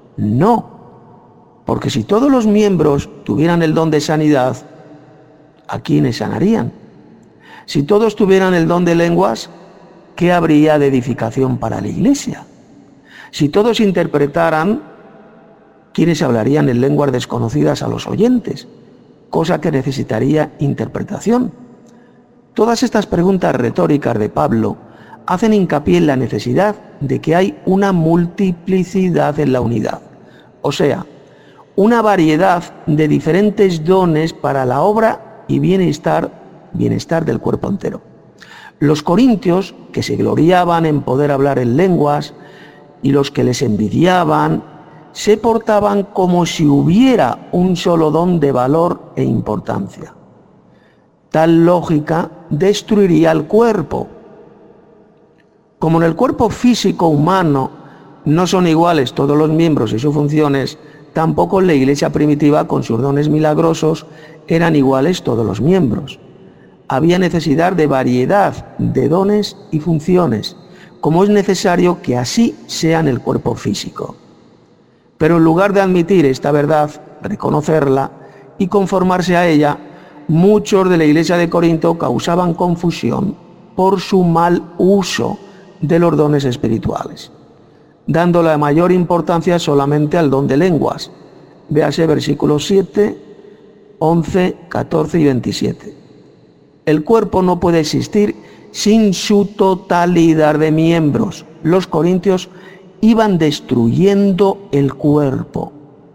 No, porque si todos los miembros tuvieran el don de sanidad, ¿a quiénes sanarían? Si todos tuvieran el don de lenguas, ¿qué habría de edificación para la iglesia? Si todos interpretaran, ¿quiénes hablarían en lenguas desconocidas a los oyentes? Cosa que necesitaría interpretación. Todas estas preguntas retóricas de Pablo hacen hincapié en la necesidad de que hay una multiplicidad en la unidad, o sea, una variedad de diferentes dones para la obra y bienestar del cuerpo entero. Los corintios, que se gloriaban en poder hablar en lenguas, y los que les envidiaban, se portaban como si hubiera un solo don de valor e importancia. Tal lógica destruiría el cuerpo. Como en el cuerpo físico humano no son iguales todos los miembros y sus funciones, tampoco en la iglesia primitiva con sus dones milagrosos eran iguales todos los miembros. Había necesidad de variedad de dones y funciones, como es necesario que así sea en el cuerpo físico. Pero en lugar de admitir esta verdad, reconocerla y conformarse a ella, muchos de la iglesia de Corinto causaban confusión por su mal uso de los dones espirituales, dando la mayor importancia solamente al don de lenguas. Véase versículos 7, 11, 14 y 27. El cuerpo no puede existir sin su totalidad de miembros. Los corintios iban destruyendo el cuerpo.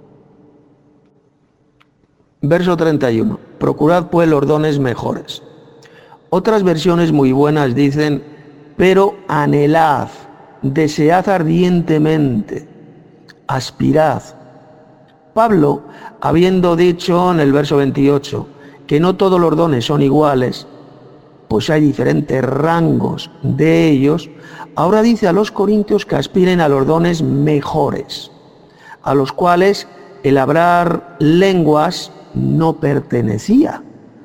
Verso 31. Procurad pues los dones mejores. Otras versiones muy buenas dicen, pero anhelad, desead ardientemente, aspirad. Pablo, habiendo dicho en el verso 28 que no todos los dones son iguales, pues hay diferentes rangos de ellos, ahora dice a los corintios que aspiren a los dones mejores, a los cuales el hablar lenguas no pertenecía.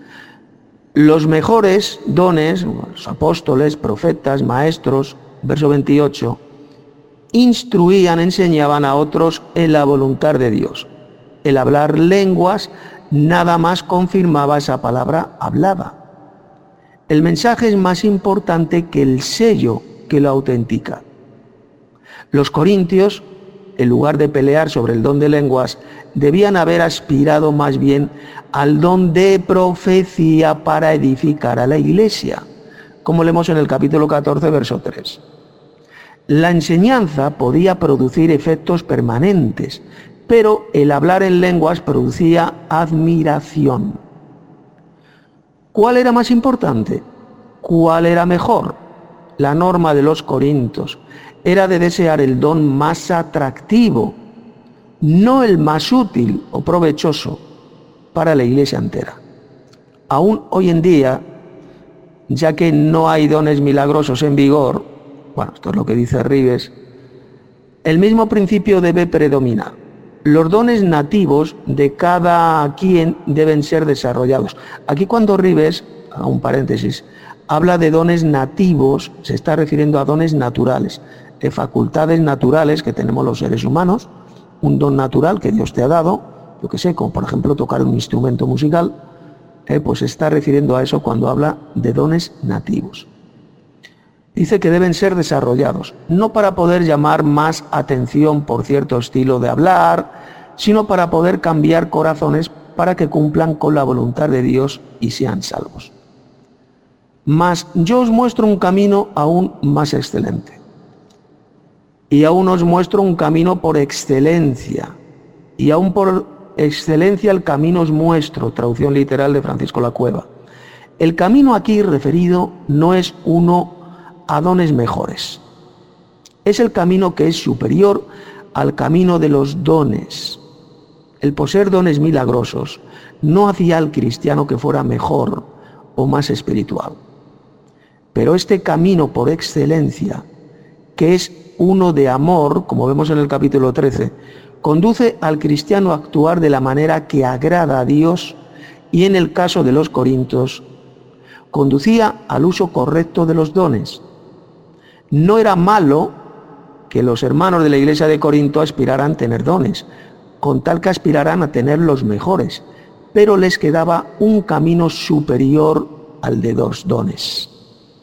Los mejores dones, los apóstoles, profetas, maestros, verso 28, instruían, enseñaban a otros en la voluntad de Dios. El hablar lenguas nada más confirmaba esa palabra hablada. El mensaje es más importante que el sello que lo autentica. Los corintios, en lugar de pelear sobre el don de lenguas, debían haber aspirado más bien al don de profecía para edificar a la iglesia, como leemos en el capítulo 14, verso 3. La enseñanza podía producir efectos permanentes, pero el hablar en lenguas producía admiración. ¿Cuál era más importante? ¿Cuál era mejor? La norma de los corintios era de desear el don más atractivo, no el más útil o provechoso para la iglesia entera. Aún hoy en día, ya que no hay dones milagrosos en vigor, bueno, esto es lo que dice Rives, el mismo principio debe predominar. Los dones nativos de cada quien deben ser desarrollados. Aquí cuando Rives, a un paréntesis, habla de dones nativos, se está refiriendo a dones naturales, de facultades naturales que tenemos los seres humanos, un don natural que Dios te ha dado, yo que sé, como por ejemplo tocar un instrumento musical, pues se está refiriendo a eso cuando habla de dones nativos. Dice que deben ser desarrollados, no para poder llamar más atención por cierto estilo de hablar, sino para poder cambiar corazones para que cumplan con la voluntad de Dios y sean salvos. Mas yo os muestro un camino aún más excelente. Y aún os muestro un camino por excelencia. Y aún por excelencia el camino os muestro, traducción literal de Francisco La Cueva. El camino aquí referido no es uno a dones mejores. Es el camino que es superior al camino de los dones. El poseer dones milagrosos no hacía al cristiano que fuera mejor o más espiritual. Pero este camino por excelencia, que es uno de amor, como vemos en el capítulo 13, conduce al cristiano a actuar de la manera que agrada a Dios y en el caso de los corintios, conducía al uso correcto de los dones. No era malo que los hermanos de la iglesia de Corinto aspiraran a tener dones, con tal que aspiraran a tener los mejores, pero les quedaba un camino superior al de los dones.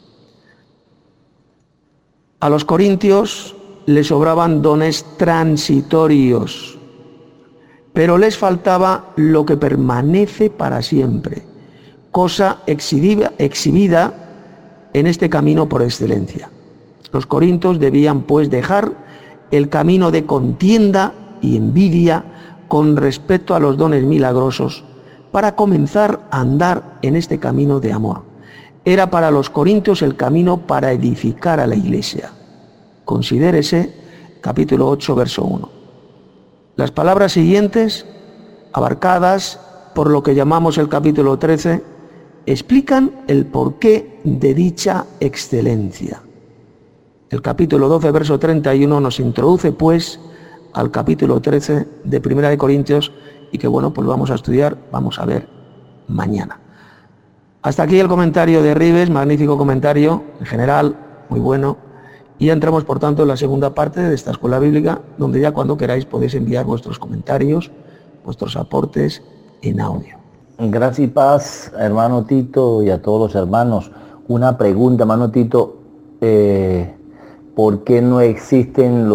A los corintios les sobraban dones transitorios, pero les faltaba lo que permanece para siempre, cosa exhibida en este camino por excelencia. Los corintios debían pues dejar el camino de contienda y envidia con respecto a los dones milagrosos para comenzar a andar en este camino de amor. Era para los corintios el camino para edificar a la iglesia. Considérese capítulo 8, verso 1. Las palabras siguientes, abarcadas por lo que llamamos el capítulo 13, explican el porqué de dicha excelencia. El capítulo 12, verso 31 nos introduce pues al capítulo 13 de Primera de Corintios y que bueno, pues vamos a estudiar, vamos a ver mañana. Hasta aquí el comentario de Ribes, magnífico comentario, en general, muy bueno. Y entramos por tanto en la segunda parte de esta escuela bíblica, donde ya cuando queráis podéis enviar vuestros comentarios, vuestros aportes en audio. Gracias y paz, hermano Tito, y a todos los hermanos. Una pregunta, hermano Tito, ¿por qué no existen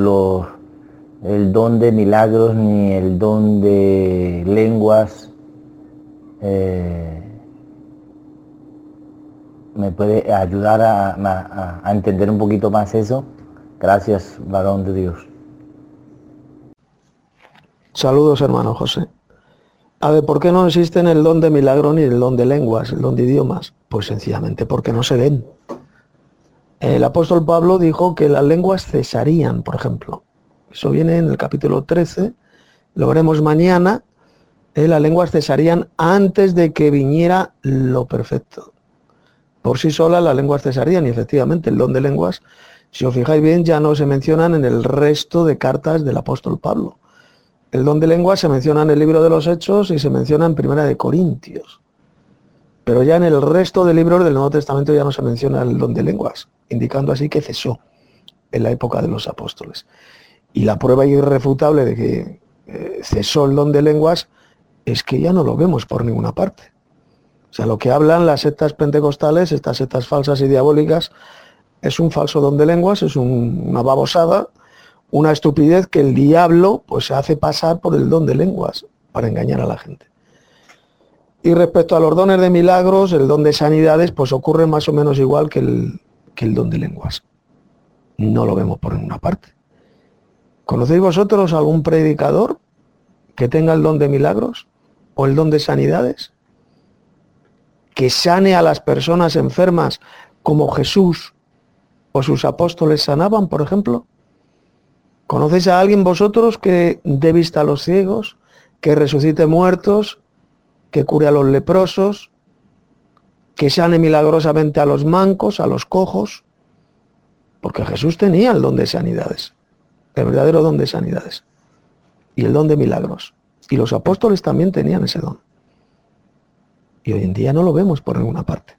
el don de milagros ni el don de lenguas? ¿Me puede ayudar a entender un poquito más eso? Gracias, varón de Dios. Saludos, hermano José. A ver, ¿por qué no existen el don de milagro ni el don de lenguas, el don de idiomas? Pues sencillamente porque no se ven. El apóstol Pablo dijo que las lenguas cesarían, por ejemplo. Eso viene en el capítulo 13, lo veremos mañana. Las lenguas cesarían antes de que viniera lo perfecto. Por sí solas las lenguas cesarían y efectivamente el don de lenguas, si os fijáis bien, ya no se mencionan en el resto de cartas del apóstol Pablo. El don de lenguas se menciona en el libro de los Hechos y se menciona en Primera de Corintios. Pero ya en el resto de libros del Nuevo Testamento ya no se menciona el don de lenguas, indicando así que cesó en la época de los apóstoles. Y la prueba irrefutable de que cesó el don de lenguas es que ya no lo vemos por ninguna parte. O sea, lo que hablan las sectas pentecostales, estas sectas falsas y diabólicas, es un falso don de lenguas, es una babosada, una estupidez que el diablo pues se hace pasar por el don de lenguas para engañar a la gente. Y respecto a los dones de milagros, el don de sanidades, pues ocurre más o menos igual que el don de lenguas. No lo vemos por ninguna parte. ¿Conocéis vosotros algún predicador que tenga el don de milagros o el don de sanidades? Que sane a las personas enfermas como Jesús o sus apóstoles sanaban, por ejemplo. ¿Conocéis a alguien vosotros que dé vista a los ciegos, que resucite muertos, que cure a los leprosos, que sane milagrosamente a los mancos, a los cojos? Porque Jesús tenía el don de sanidades, el verdadero don de sanidades y el don de milagros. Y los apóstoles también tenían ese don. Y hoy en día no lo vemos por ninguna parte.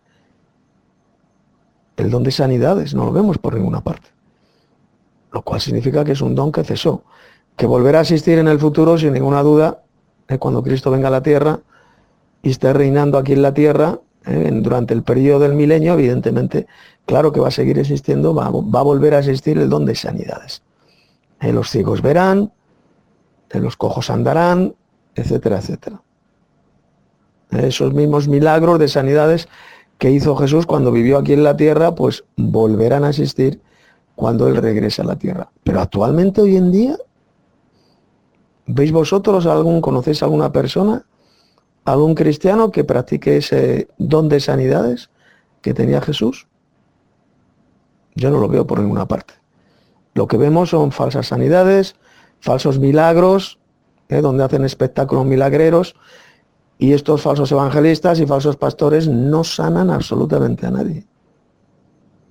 El don de sanidades no lo vemos por ninguna parte. Lo cual significa que es un don que cesó, que volverá a existir en el futuro sin ninguna duda, cuando Cristo venga a la tierra y esté reinando aquí en la tierra, durante el periodo del milenio, evidentemente, claro que va a seguir existiendo, va a volver a existir el don de sanidades. Los ciegos verán, los cojos andarán, etcétera, etcétera. Esos mismos milagros de sanidades que hizo Jesús cuando vivió aquí en la tierra, pues volverán a existir cuando Él regrese a la tierra. Pero actualmente, hoy en día, ¿veis vosotros conocéis alguna persona, algún cristiano que practique ese don de sanidades que tenía Jesús? Yo no lo veo por ninguna parte. Lo que vemos son falsas sanidades, falsos milagros, donde hacen espectáculos milagreros, y estos falsos evangelistas y falsos pastores no sanan absolutamente a nadie.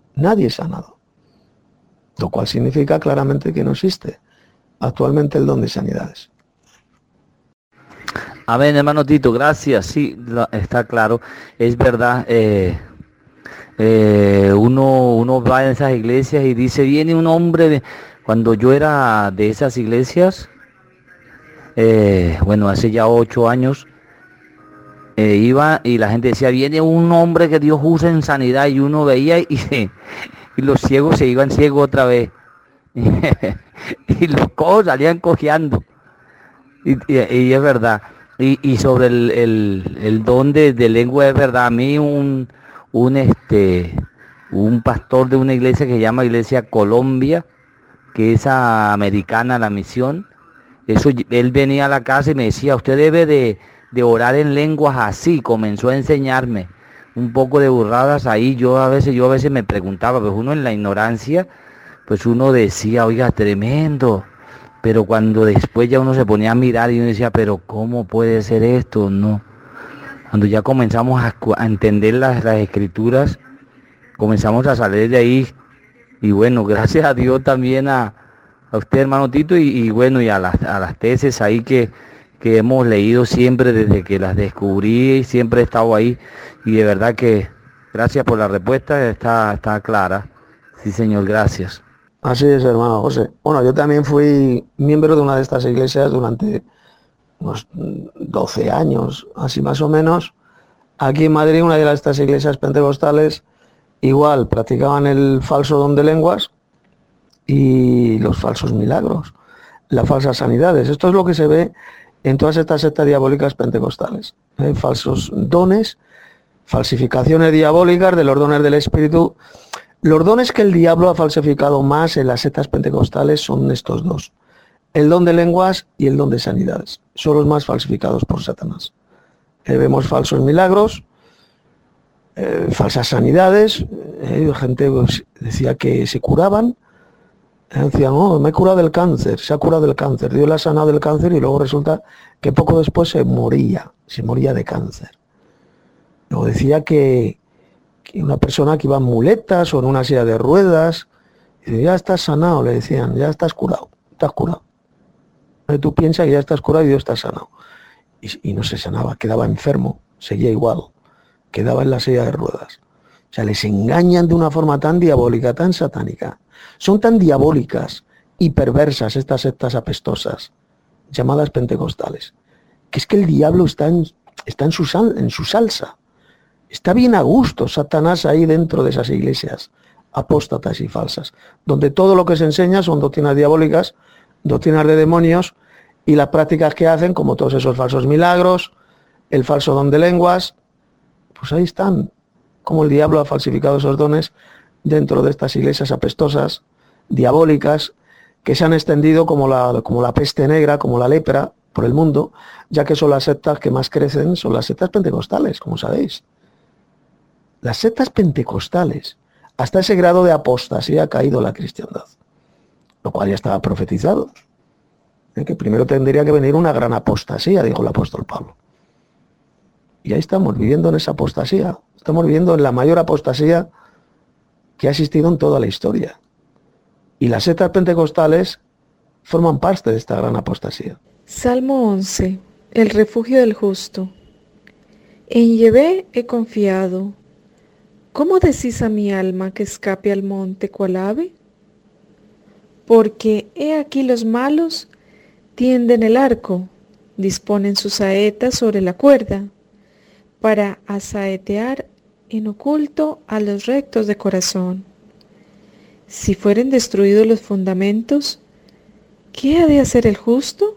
Nadie es sanado. Lo cual significa claramente que no existe actualmente el don de sanidades. Amén, hermano Tito, gracias. Sí, está claro, es verdad. Uno va en esas iglesias y dice, viene un hombre. Cuando yo era de esas iglesias, bueno, hace ya 8 años, iba y la gente decía, viene un hombre que Dios usa en sanidad, y uno veía y los ciegos se iban ciegos otra vez. Y los cojos salían cojeando. Y es verdad. Y sobre el don de lengua, es verdad. A mí un pastor de una iglesia que se llama Iglesia Colombia, que es americana, la misión, él venía a la casa y me decía, usted debe de orar en lenguas así. Comenzó a enseñarme un poco de burradas ahí. Yo a veces me preguntaba, pues uno en la ignorancia, pues uno decía, oiga, tremendo. Pero cuando después ya uno se ponía a mirar y uno decía, pero ¿cómo puede ser esto? No. Cuando ya comenzamos a entender las escrituras, comenzamos a salir de ahí. Y bueno, gracias a Dios también a usted, hermano Tito, y bueno, y a las tesis ahí que hemos leído siempre desde que las descubrí, siempre he estado ahí. Y de verdad que gracias por la respuesta, está clara. Sí, señor, gracias. Así es, hermano José. Bueno, yo también fui miembro de una de estas iglesias durante unos 12 años, así más o menos. Aquí en Madrid, una de estas iglesias pentecostales, igual practicaban el falso don de lenguas y los falsos milagros, las falsas sanidades. Esto es lo que se ve en todas estas sectas diabólicas pentecostales. Falsos dones, falsificaciones diabólicas de los dones del Espíritu. Los dones que el diablo ha falsificado más en las sectas pentecostales son estos dos: el don de lenguas y el don de sanidades. Son los más falsificados por Satanás. Vemos falsos milagros, falsas sanidades. Gente pues, decía que se curaban. Decían, me he curado del cáncer, se ha curado del cáncer. Dios le ha sanado del cáncer, y luego resulta que poco después se moría de cáncer. Luego decía que una persona que iba en muletas o en una silla de ruedas, y ya estás sanado, le decían, ya estás curado. Tú piensas que ya estás curado y Dios está sanado. Y no se sanaba, quedaba enfermo, seguía igual, quedaba en la silla de ruedas. O sea, les engañan de una forma tan diabólica, tan satánica. Son tan diabólicas y perversas estas sectas apestosas, llamadas pentecostales, que es que el diablo está en su salsa. Está bien a gusto Satanás ahí dentro de esas iglesias apóstatas y falsas, donde todo lo que se enseña son doctrinas diabólicas, doctrinas de demonios, y las prácticas que hacen, como todos esos falsos milagros, el falso don de lenguas, pues ahí están, como el diablo ha falsificado esos dones dentro de estas iglesias apestosas, diabólicas, que se han extendido como la peste negra, como la lepra, por el mundo, ya que son las sectas que más crecen, son las sectas pentecostales, como sabéis. Las sectas pentecostales, hasta ese grado de apostasía ha caído la cristiandad, lo cual ya estaba profetizado, que primero tendría que venir una gran apostasía, dijo el apóstol Pablo. Y ahí estamos viviendo en esa apostasía, estamos viviendo en la mayor apostasía que ha existido en toda la historia. Y las sectas pentecostales forman parte de esta gran apostasía. Salmo 11. El refugio del justo. En Yahvé he confiado. ¿Cómo decís a mi alma que escape al monte cual ave? Porque he aquí los malos tienden el arco, disponen sus saetas sobre la cuerda, para asaetear en oculto a los rectos de corazón. Si fueren destruidos los fundamentos, ¿qué ha de hacer el justo?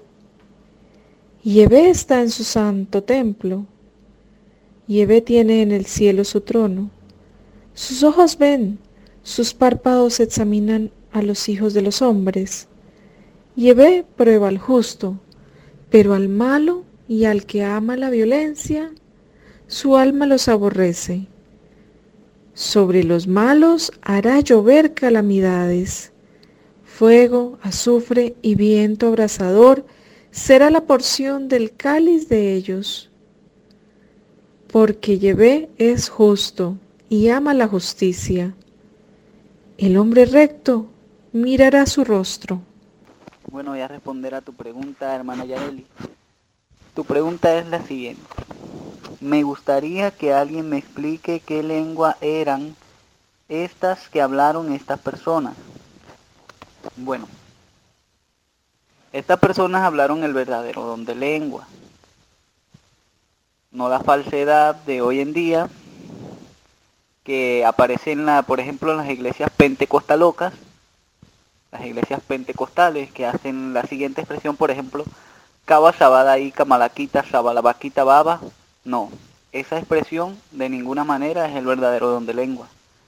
Yahvé está en su santo templo. Yahvé tiene en el cielo su trono. Sus ojos ven, sus párpados examinan a los hijos de los hombres. Yahvé prueba al justo, pero al malo y al que ama la violencia, su alma los aborrece. Sobre los malos hará llover calamidades. Fuego, azufre y viento abrasador será la porción del cáliz de ellos. Porque Yahvé es justo y ama la justicia. El hombre recto mirará su rostro. Bueno, voy a responder a tu pregunta, hermana Yareli. Tu pregunta es la siguiente. Me gustaría que alguien me explique qué lengua eran estas que hablaron estas personas. Bueno, estas personas hablaron el verdadero don de lengua, no la falsedad de hoy en día que aparece por ejemplo, en las iglesias pentecostalocas, las iglesias pentecostales que hacen la siguiente expresión, por ejemplo, Caba Sabada y Camalaquita Sabalabaquita Baba. No, esa expresión de ninguna manera es el verdadero don de lengua.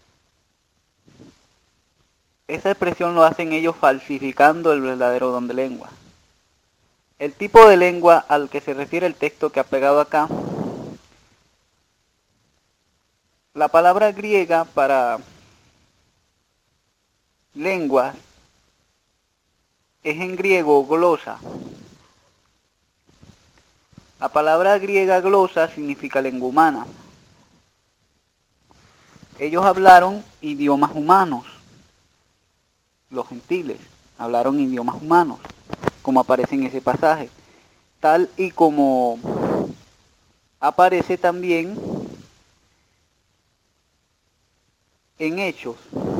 Esa expresión lo hacen ellos falsificando el verdadero don de lengua. El tipo de lengua al que se refiere el texto que ha pegado acá, la palabra griega para lengua es en griego glosa. La palabra griega glosa significa lengua humana. Ellos hablaron idiomas humanos. Los gentiles hablaron idiomas humanos, como aparece en ese pasaje, tal y como aparece también en Hechos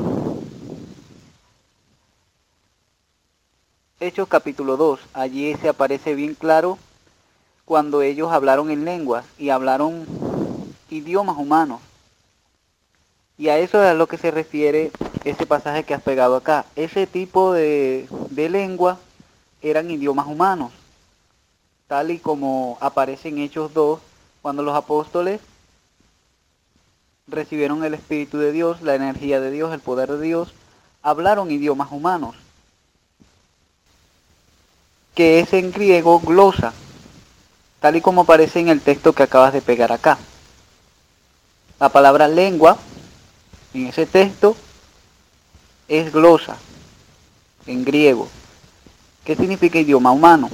capítulo 2. Allí se aparece bien claro cuando ellos hablaron en lenguas y hablaron idiomas humanos. Y a eso es a lo que se refiere ese pasaje que has pegado acá. Ese tipo de lengua eran idiomas humanos, tal y como aparece en Hechos 2, cuando los apóstoles recibieron el Espíritu de Dios, la energía de Dios, el poder de Dios, hablaron idiomas humanos, que es en griego glosa, tal y como aparece en el texto que acabas de pegar acá. La palabra lengua en ese texto es glosa, en griego. ¿Qué significa idioma humano?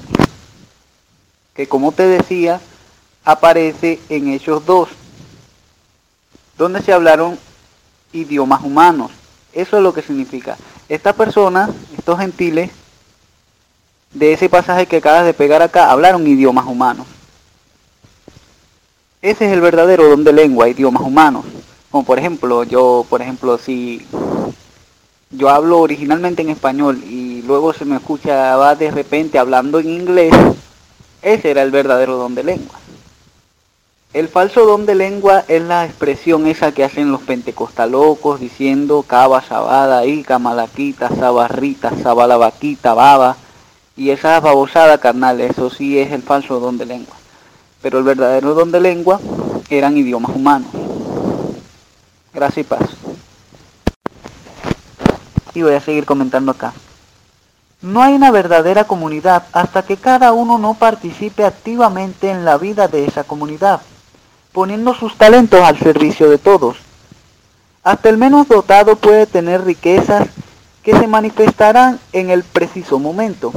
Que como te decía, aparece en Hechos 2, donde se hablaron idiomas humanos. Eso es lo que significa. Estas personas, estos gentiles, de ese pasaje que acabas de pegar acá, hablaron idiomas humanos. Ese es el verdadero don de lengua, idiomas humanos. Como por ejemplo, si yo hablo originalmente en español y luego se me escuchaba de repente hablando en inglés, ese era el verdadero don de lengua. El falso don de lengua es la expresión esa que hacen los pentecostalocos diciendo Caba, Sabada, Ica, Malaquita, Sabarrita, Sabalabaquita, Baba, y esa babosada carnal, eso sí es el falso don de lengua. Pero el verdadero don de lengua eran idiomas humanos. Gracias y paz. Y voy a seguir comentando acá. No hay una verdadera comunidad hasta que cada uno no participe activamente en la vida de esa comunidad, poniendo sus talentos al servicio de todos. Hasta el menos dotado puede tener riquezas que se manifestarán en el preciso momento.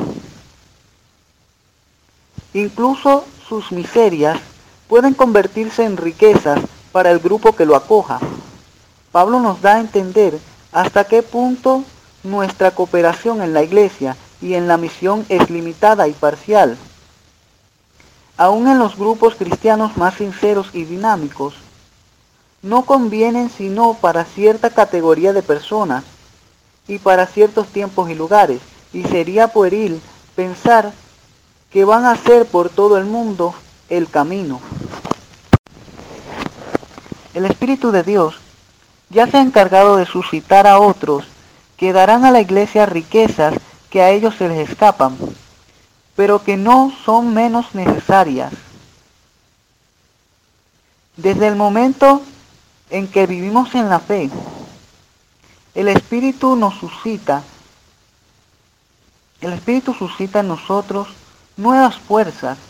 Incluso sus miserias pueden convertirse en riquezas para el grupo que lo acoja. Pablo nos da a entender hasta qué punto nuestra cooperación en la iglesia y en la misión es limitada y parcial. Aún en los grupos cristianos más sinceros y dinámicos, no convienen sino para cierta categoría de personas y para ciertos tiempos y lugares, y sería pueril pensar que van a ser por todo el mundo el camino. El Espíritu de Dios ya se ha encargado de suscitar a otros que darán a la iglesia riquezas que a ellos se les escapan, pero que no son menos necesarias. Desde el momento en que vivimos en la fe, el Espíritu suscita en nosotros nuevas fuerzas.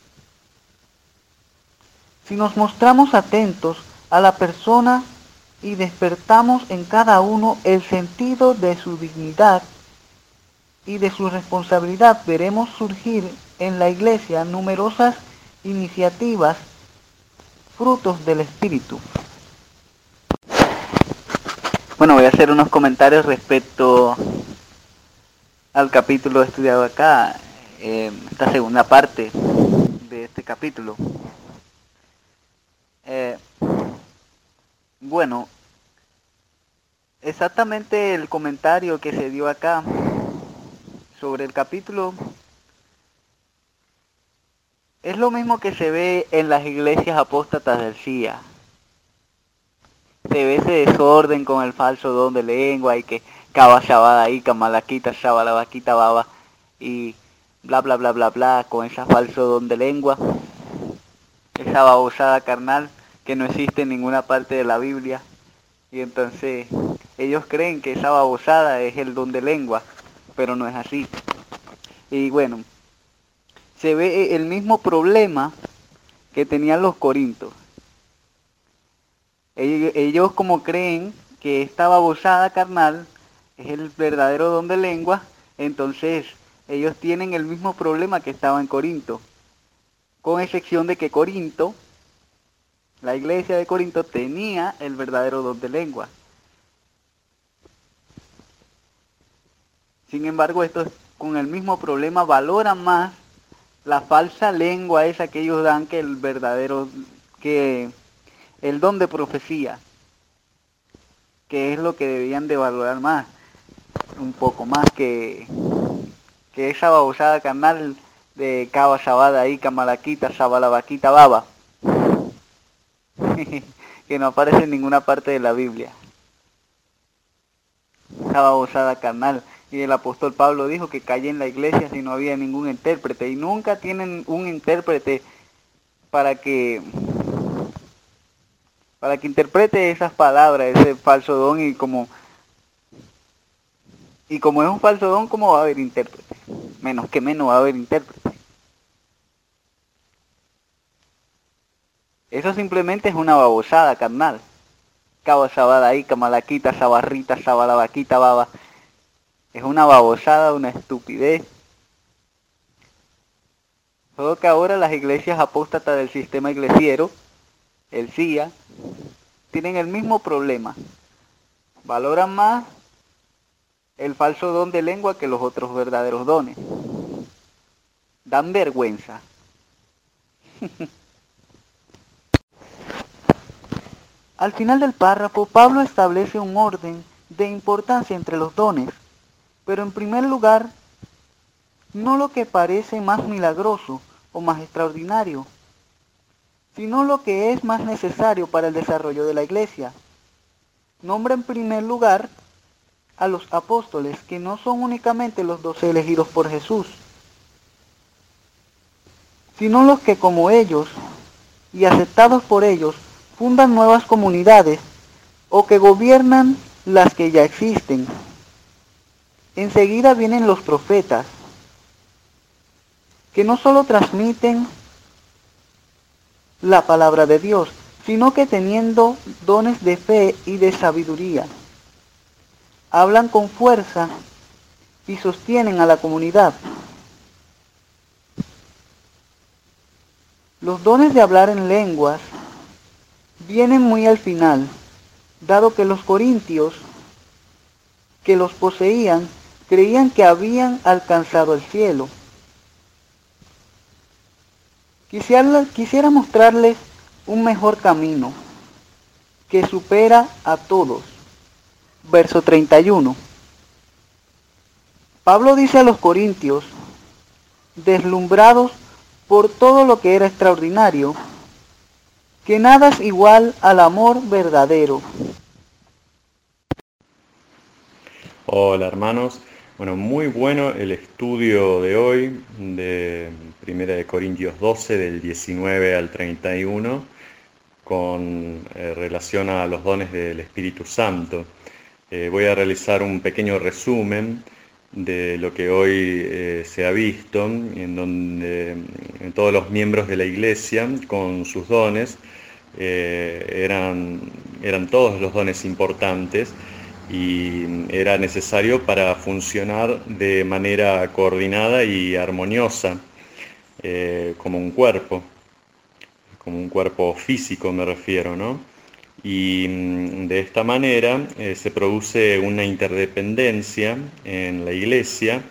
Si nos mostramos atentos a la persona y despertamos en cada uno el sentido de su dignidad y de su responsabilidad, veremos surgir en la iglesia numerosas iniciativas, frutos del Espíritu. Bueno, voy a hacer unos comentarios respecto al capítulo estudiado acá, esta segunda parte de este capítulo. Bueno, exactamente el comentario que se dio acá sobre el capítulo es lo mismo que se ve en las iglesias apóstatas del CIA. Se ve ese desorden con el falso don de lengua y que Caba Shabada ahí, Kamalaquita, Shabalabaquita Baba y bla bla bla bla bla con ese falso don de lengua, esa babosada carnal que no existe en ninguna parte de la Biblia. Y entonces ellos creen que esa babosada es el don de lengua, pero no es así. Y bueno, se ve el mismo problema que tenían los corintios. Ellos como creen que esta babosada carnal es el verdadero don de lengua, entonces ellos tienen el mismo problema que estaba en Corinto, con excepción de que Corinto, la iglesia de Corinto, tenía el verdadero don de lengua. Sin embargo, estos con el mismo problema valoran más la falsa lengua esa que ellos dan que el verdadero, que el don de profecía, que es lo que debían de valorar más, un poco más que esa babosada carnal de Caba Shabada ahí, Kamalaquita, Shabalabaquita Baba, que no aparece en ninguna parte de la Biblia. Esa babosada carnal. Y el apóstol Pablo dijo que calle en la iglesia si no había ningún intérprete. Y nunca tienen un intérprete para que interprete esas palabras, ese falso don. Y como es un falso don, ¿cómo va a haber intérprete? Menos va a haber intérprete. Eso simplemente es una babosada carnal. Cabo Shabada ahí, Kamalaquita, Shabarrita, Shabalabaquita Baba. Es una babosada, una estupidez. Solo que ahora las iglesias apóstatas del sistema iglesiero, el CIA, tienen el mismo problema. Valoran más el falso don de lengua que los otros verdaderos dones. Dan vergüenza. Al final del párrafo, Pablo establece un orden de importancia entre los dones. Pero en primer lugar, no lo que parece más milagroso o más extraordinario, sino lo que es más necesario para el desarrollo de la iglesia. Nombra en primer lugar a los apóstoles, que no son únicamente los 12 elegidos por Jesús, sino los que como ellos y aceptados por ellos fundan nuevas comunidades o que gobiernan las que ya existen. Enseguida vienen los profetas, que no solo transmiten la palabra de Dios, sino que teniendo dones de fe y de sabiduría, hablan con fuerza y sostienen a la comunidad. Los dones de hablar en lenguas vienen muy al final, dado que los corintios que los poseían creían que habían alcanzado el cielo. Quisiera mostrarles un mejor camino que supera a todos. Verso 31. Pablo dice a los corintios, deslumbrados por todo lo que era extraordinario, que nada es igual al amor verdadero. Hola hermanos, bueno, muy bueno el estudio de hoy de 1 Corintios 12 del 19 al 31 con relación a los dones del Espíritu Santo. Voy a realizar un pequeño resumen de lo que hoy se ha visto, en donde todos los miembros de la iglesia con sus dones eran todos los dones importantes y era necesario para funcionar de manera coordinada y armoniosa como un cuerpo físico me refiero, ¿no? Y de esta manera se produce una interdependencia en la Iglesia,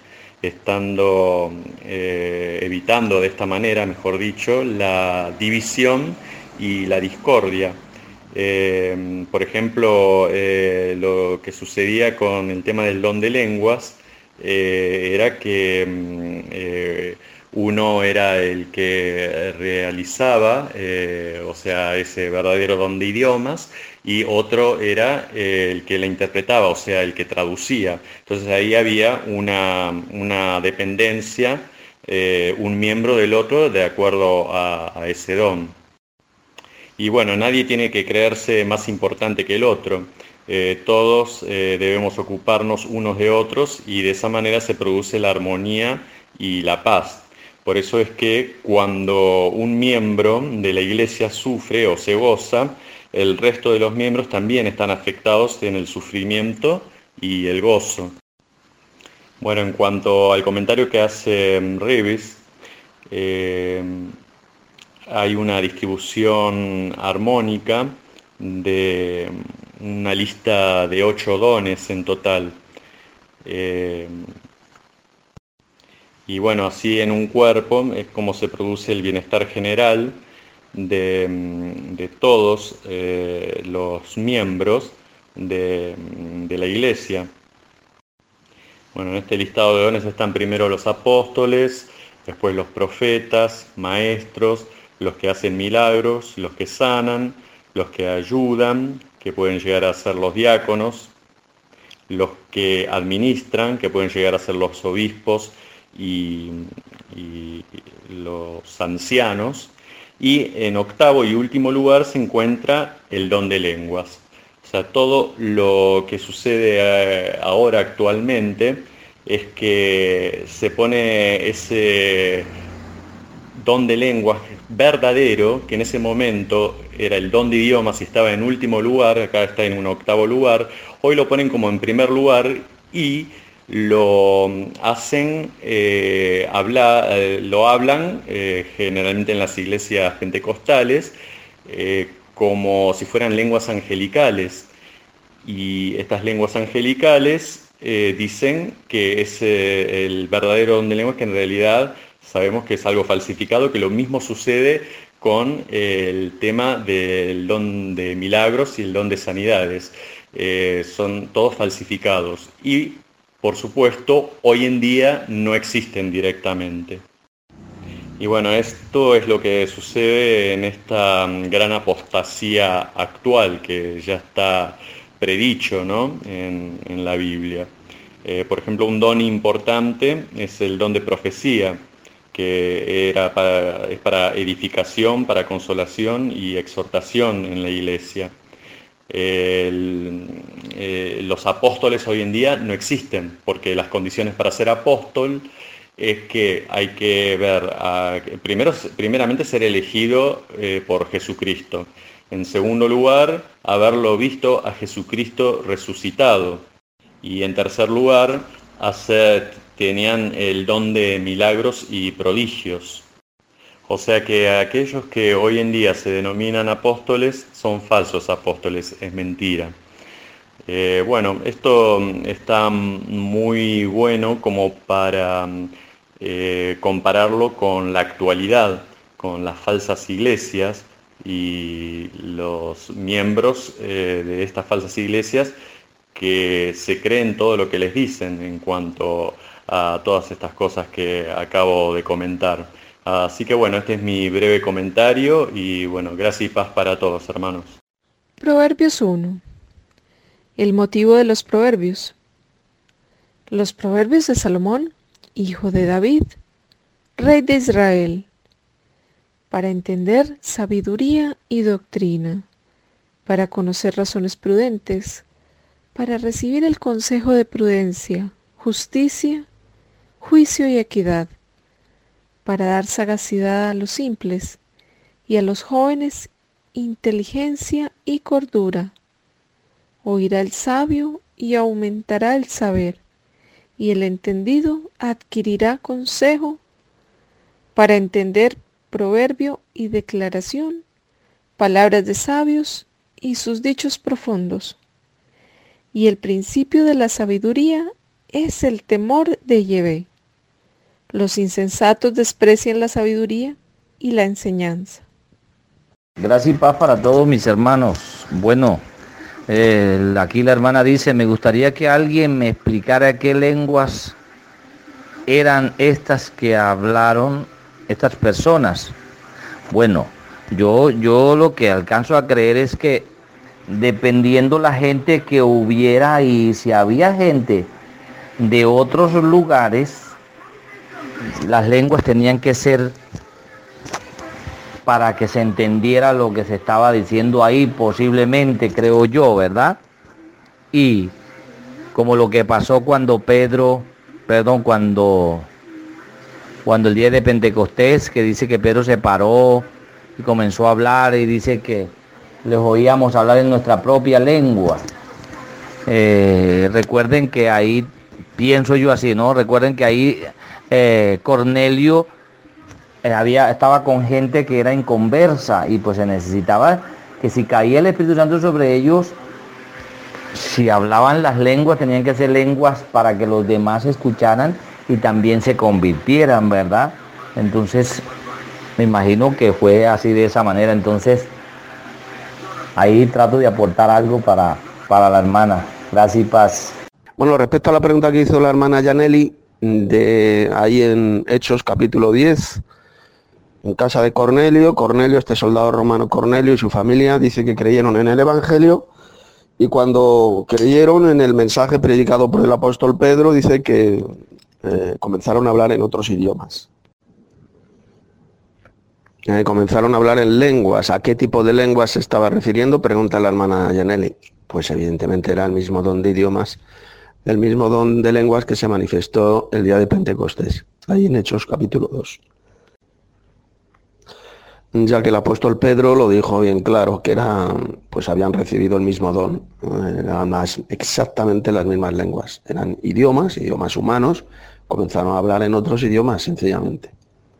evitando de esta manera, mejor dicho, la división y la discordia. Por ejemplo, lo que sucedía con el tema del don de lenguas era que uno era el que realizaba, o sea, ese verdadero don de idiomas, y otro era el que la interpretaba, o sea, el que traducía. Entonces ahí había una dependencia, un miembro del otro de acuerdo a ese don. Y bueno, nadie tiene que creerse más importante que el otro. Todos debemos ocuparnos unos de otros y de esa manera se produce la armonía y la paz. Por eso es que cuando un miembro de la iglesia sufre o se goza, el resto de los miembros también están afectados en el sufrimiento y el gozo. Bueno, en cuanto al comentario que hace Reeves, hay una distribución armónica de una lista de 8 dones en total. Y bueno, así en un cuerpo es como se produce el bienestar general de todos los miembros de la iglesia. Bueno, en este listado de dones están primero los apóstoles, después los profetas, maestros, los que hacen milagros, los que sanan, los que ayudan, que pueden llegar a ser los diáconos, los que administran, que pueden llegar a ser los obispos y los ancianos, y en octavo y último lugar se encuentra el don de lenguas. O sea, todo lo que sucede ahora actualmente es que se pone ese don de lenguas verdadero, que en ese momento era el don de idiomas y estaba en último lugar, acá está en un octavo lugar, hoy lo ponen como en primer lugar y lo hacen lo hablan generalmente en las iglesias pentecostales como si fueran lenguas angelicales, y estas lenguas angelicales dicen que es el verdadero don de lenguas, que en realidad sabemos que es algo falsificado, que lo mismo sucede con el tema del don de milagros y el don de sanidades. Son todos falsificados y, por supuesto, hoy en día no existen directamente. Y bueno, esto es lo que sucede en esta gran apostasía actual que ya está predicho, ¿no?, en la Biblia. Por ejemplo, un don importante es el don de profecía, que es para edificación, para consolación y exhortación en la iglesia. Los apóstoles hoy en día no existen, porque las condiciones para ser apóstol es que hay que ver, primeramente ser elegido por Jesucristo. En segundo lugar, haberlo visto a Jesucristo resucitado. Y en tercer lugar, tenían el don de milagros y prodigios. O sea que aquellos que hoy en día se denominan apóstoles son falsos apóstoles, es mentira. Bueno, esto está muy bueno como para compararlo con la actualidad, con las falsas iglesias y los miembros de estas falsas iglesias que se creen todo lo que les dicen en cuanto a todas estas cosas que acabo de comentar. Así que bueno, este es mi breve comentario y bueno, gracias y paz para todos, hermanos. Proverbios 1. El motivo de los proverbios. Los proverbios de Salomón, hijo de David, rey de Israel, para entender sabiduría y doctrina, para conocer razones prudentes, para recibir el consejo de prudencia, justicia, juicio y equidad, para dar sagacidad a los simples y a los jóvenes inteligencia y cordura. Oirá el sabio y aumentará el saber, y el entendido adquirirá consejo, para entender proverbio y declaración, palabras de sabios y sus dichos profundos. Y el principio de la sabiduría es el temor de Yahvé. Los insensatos desprecian la sabiduría y la enseñanza. Gracias y paz para todos mis hermanos. Bueno, aquí la hermana dice, me gustaría que alguien me explicara qué lenguas eran estas que hablaron estas personas. Bueno, yo lo que alcanzo a creer es que dependiendo la gente que hubiera y si había gente de otros lugares, las lenguas tenían que ser para que se entendiera lo que se estaba diciendo ahí, posiblemente, creo yo, ¿verdad? Y como lo que pasó cuando cuando el día de Pentecostés, que dice que Pedro se paró y comenzó a hablar y dice que les oíamos hablar en nuestra propia lengua. Recuerden que ahí, pienso yo así, ¿no? Recuerden que ahí Cornelio estaba con gente que era inconversa y pues se necesitaba que si caía el Espíritu Santo sobre ellos, si hablaban las lenguas, tenían que ser lenguas para que los demás escucharan y también se convirtieran, ¿verdad? Entonces, me imagino que fue así de esa manera. Entonces, ahí trato de aportar algo para la hermana. Gracias y paz. Bueno, respecto a la pregunta que hizo la hermana Yaneli, ahí en Hechos capítulo 10, en casa de Cornelio, este soldado romano Cornelio y su familia, dice que creyeron en el Evangelio, y cuando creyeron en el mensaje predicado por el apóstol Pedro, dice que comenzaron a hablar en otros idiomas. Comenzaron a hablar en lenguas. ¿A qué tipo de lenguas se estaba refiriendo? Pregunta la hermana Yaneli. Pues evidentemente era el mismo don de idiomas, el mismo don de lenguas que se manifestó el día de Pentecostés, ahí en Hechos capítulo 2. Ya que el apóstol Pedro lo dijo bien claro, que pues habían recibido el mismo don, eran exactamente las mismas lenguas, eran idiomas humanos, comenzaron a hablar en otros idiomas sencillamente.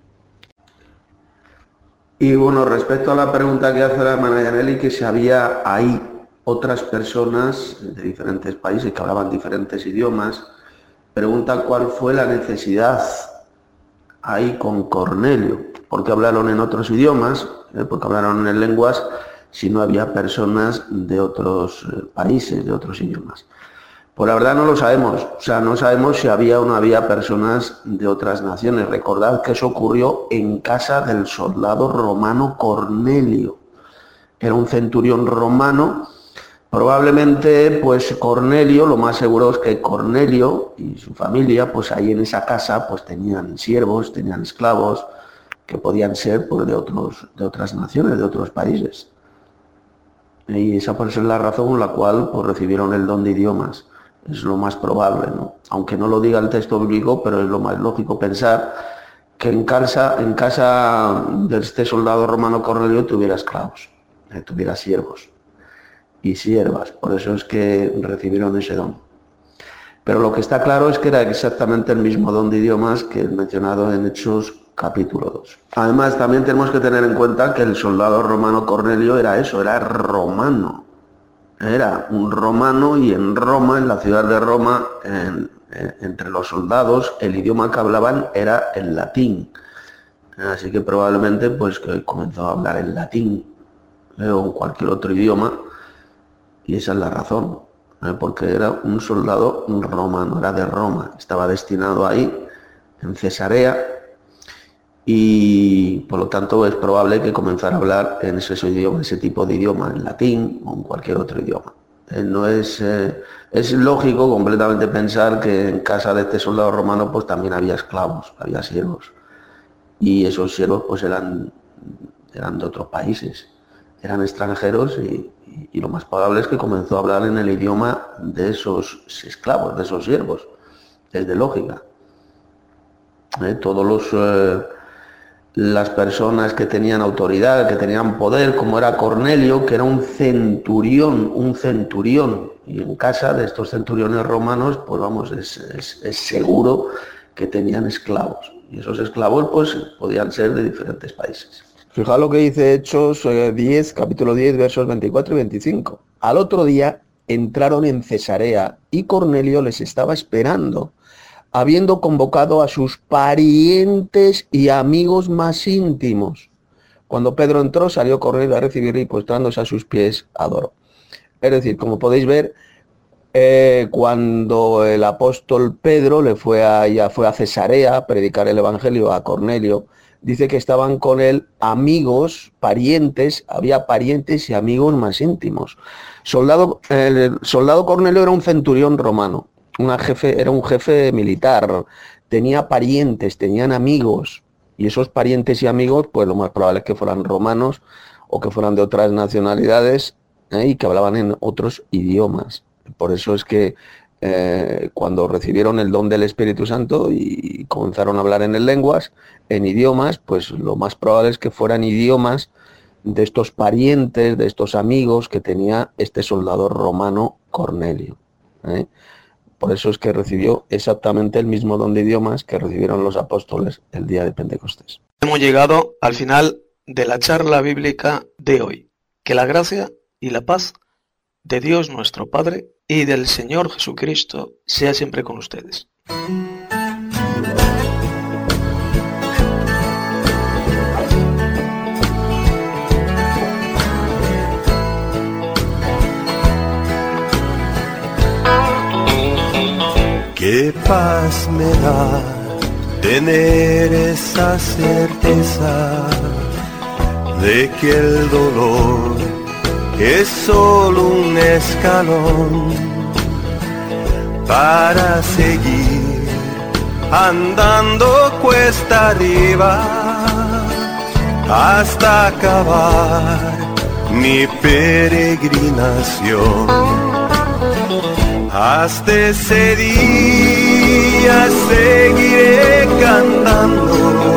Y bueno, respecto a la pregunta que hace la hermana Yaneli, que si había ahí otras personas de diferentes países que hablaban diferentes idiomas, pregunta cuál fue la necesidad ahí con Cornelio, porque hablaron en otros idiomas, porque hablaron en lenguas, si no había personas de otros países, de otros idiomas. Pues la verdad no lo sabemos, o sea, no sabemos si había o no había personas de otras naciones. Recordad que eso ocurrió en casa del soldado romano Cornelio. Era un centurión romano. Probablemente, pues Cornelio, lo más seguro es que Cornelio y su familia, pues ahí en esa casa, pues tenían siervos, tenían esclavos, que podían ser pues, de otras naciones, de otros países. Y esa puede ser la razón por la cual pues, recibieron el don de idiomas. Es lo más probable, ¿no? Aunque no lo diga el texto bíblico, pero es lo más lógico pensar que en casa de este soldado romano Cornelio tuviera esclavos, tuviera siervos y siervas, por eso es que recibieron ese don. Pero lo que está claro es que era exactamente el mismo don de idiomas que el mencionado en Hechos capítulo 2. Además, también tenemos que tener en cuenta que el soldado romano Cornelio era eso, era romano. Era un romano y en Roma, en la ciudad de Roma, entre los soldados, el idioma que hablaban era el latín. Así que probablemente pues que comenzó a hablar el latín o en cualquier otro idioma. Y esa es la razón, porque era un soldado romano, era de Roma, estaba destinado ahí, en Cesarea, y por lo tanto es probable que comenzara a hablar en ese tipo de idioma, en latín o en cualquier otro idioma. No es lógico completamente pensar que en casa de este soldado romano pues también había esclavos, había siervos, y esos siervos pues eran de otros países, eran extranjeros y lo más probable es que comenzó a hablar en el idioma de esos esclavos, de esos siervos. Es de lógica. Las personas que tenían autoridad, que tenían poder, como era Cornelio, que era un centurión, y en casa de estos centuriones romanos, pues vamos, es seguro que tenían esclavos. Y esos esclavos, pues, podían ser de diferentes países. Fijaos lo que dice Hechos 10, capítulo 10, versos 24 y 25. Al otro día entraron en Cesarea y Cornelio les estaba esperando, habiendo convocado a sus parientes y amigos más íntimos. Cuando Pedro entró, salió Cornelio a recibirle y postrándose a sus pies, adoró. Es decir, como podéis ver, cuando el apóstol Pedro fue a Cesarea a predicar el evangelio a Cornelio, dice que estaban con él amigos, parientes, había parientes y amigos más íntimos. El soldado Cornelio era un centurión romano, era un jefe militar, tenía parientes, tenían amigos, y esos parientes y amigos, pues lo más probable es que fueran romanos o que fueran de otras nacionalidades y que hablaban en otros idiomas. Por eso es que cuando recibieron el don del Espíritu Santo y comenzaron a hablar en lenguas, en idiomas, pues lo más probable es que fueran idiomas de estos parientes, de estos amigos que tenía este soldado romano Cornelio. Por eso es que recibió exactamente el mismo don de idiomas que recibieron los apóstoles el día de Pentecostés. Hemos llegado al final de la charla bíblica de hoy. Que la gracia y la paz de Dios nuestro Padre y del Señor Jesucristo sea siempre con ustedes. Qué paz me da tener esa certeza de que el dolor es solo un escalón para seguir andando cuesta arriba hasta acabar mi peregrinación. Hasta ese día seguiré cantando,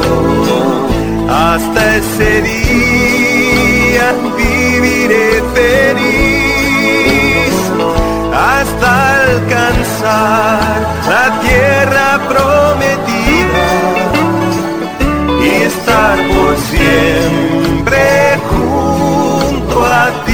hasta ese día viviré feliz, hasta alcanzar la tierra prometida y estar por siempre junto a ti.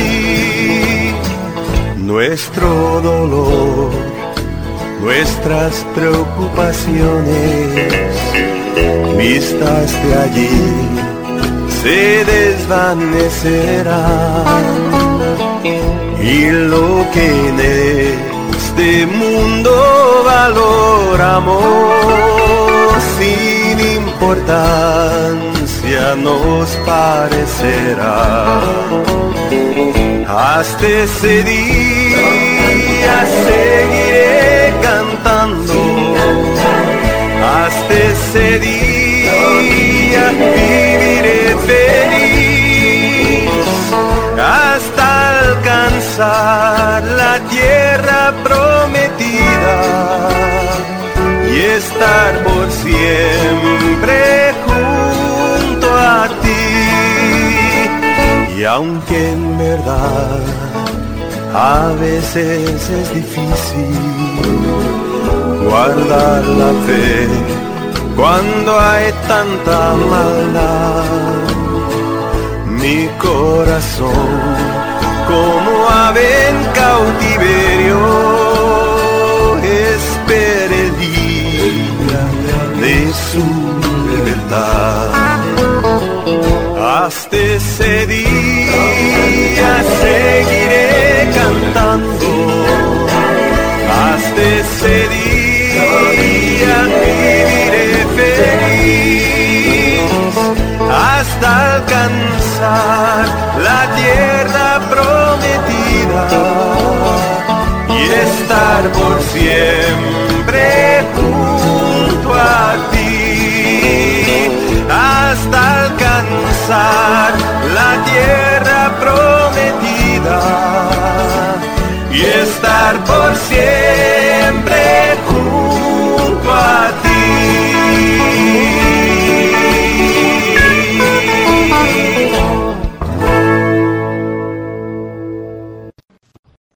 Nuestro dolor, nuestras preocupaciones, vistas de allí, se desvanecerán. Y lo que en este mundo valoramos, sin importancia nos parecerá. Hasta ese día seguiré cantando, hasta ese día viviré feliz, hasta alcanzar la tierra prometida y estar por siempre junto a ti. Y aunque en verdad a veces es difícil guardar la fe cuando hay tanta maldad, mi corazón como ave en cautiverio espera el día de su libertad. Hasta ese día seguiré cantando, hasta ese día viviré feliz, hasta alcanzar la tierra prometida y estar por siempre junto a ti, hasta alcanzar la tierra prometida y estar por siempre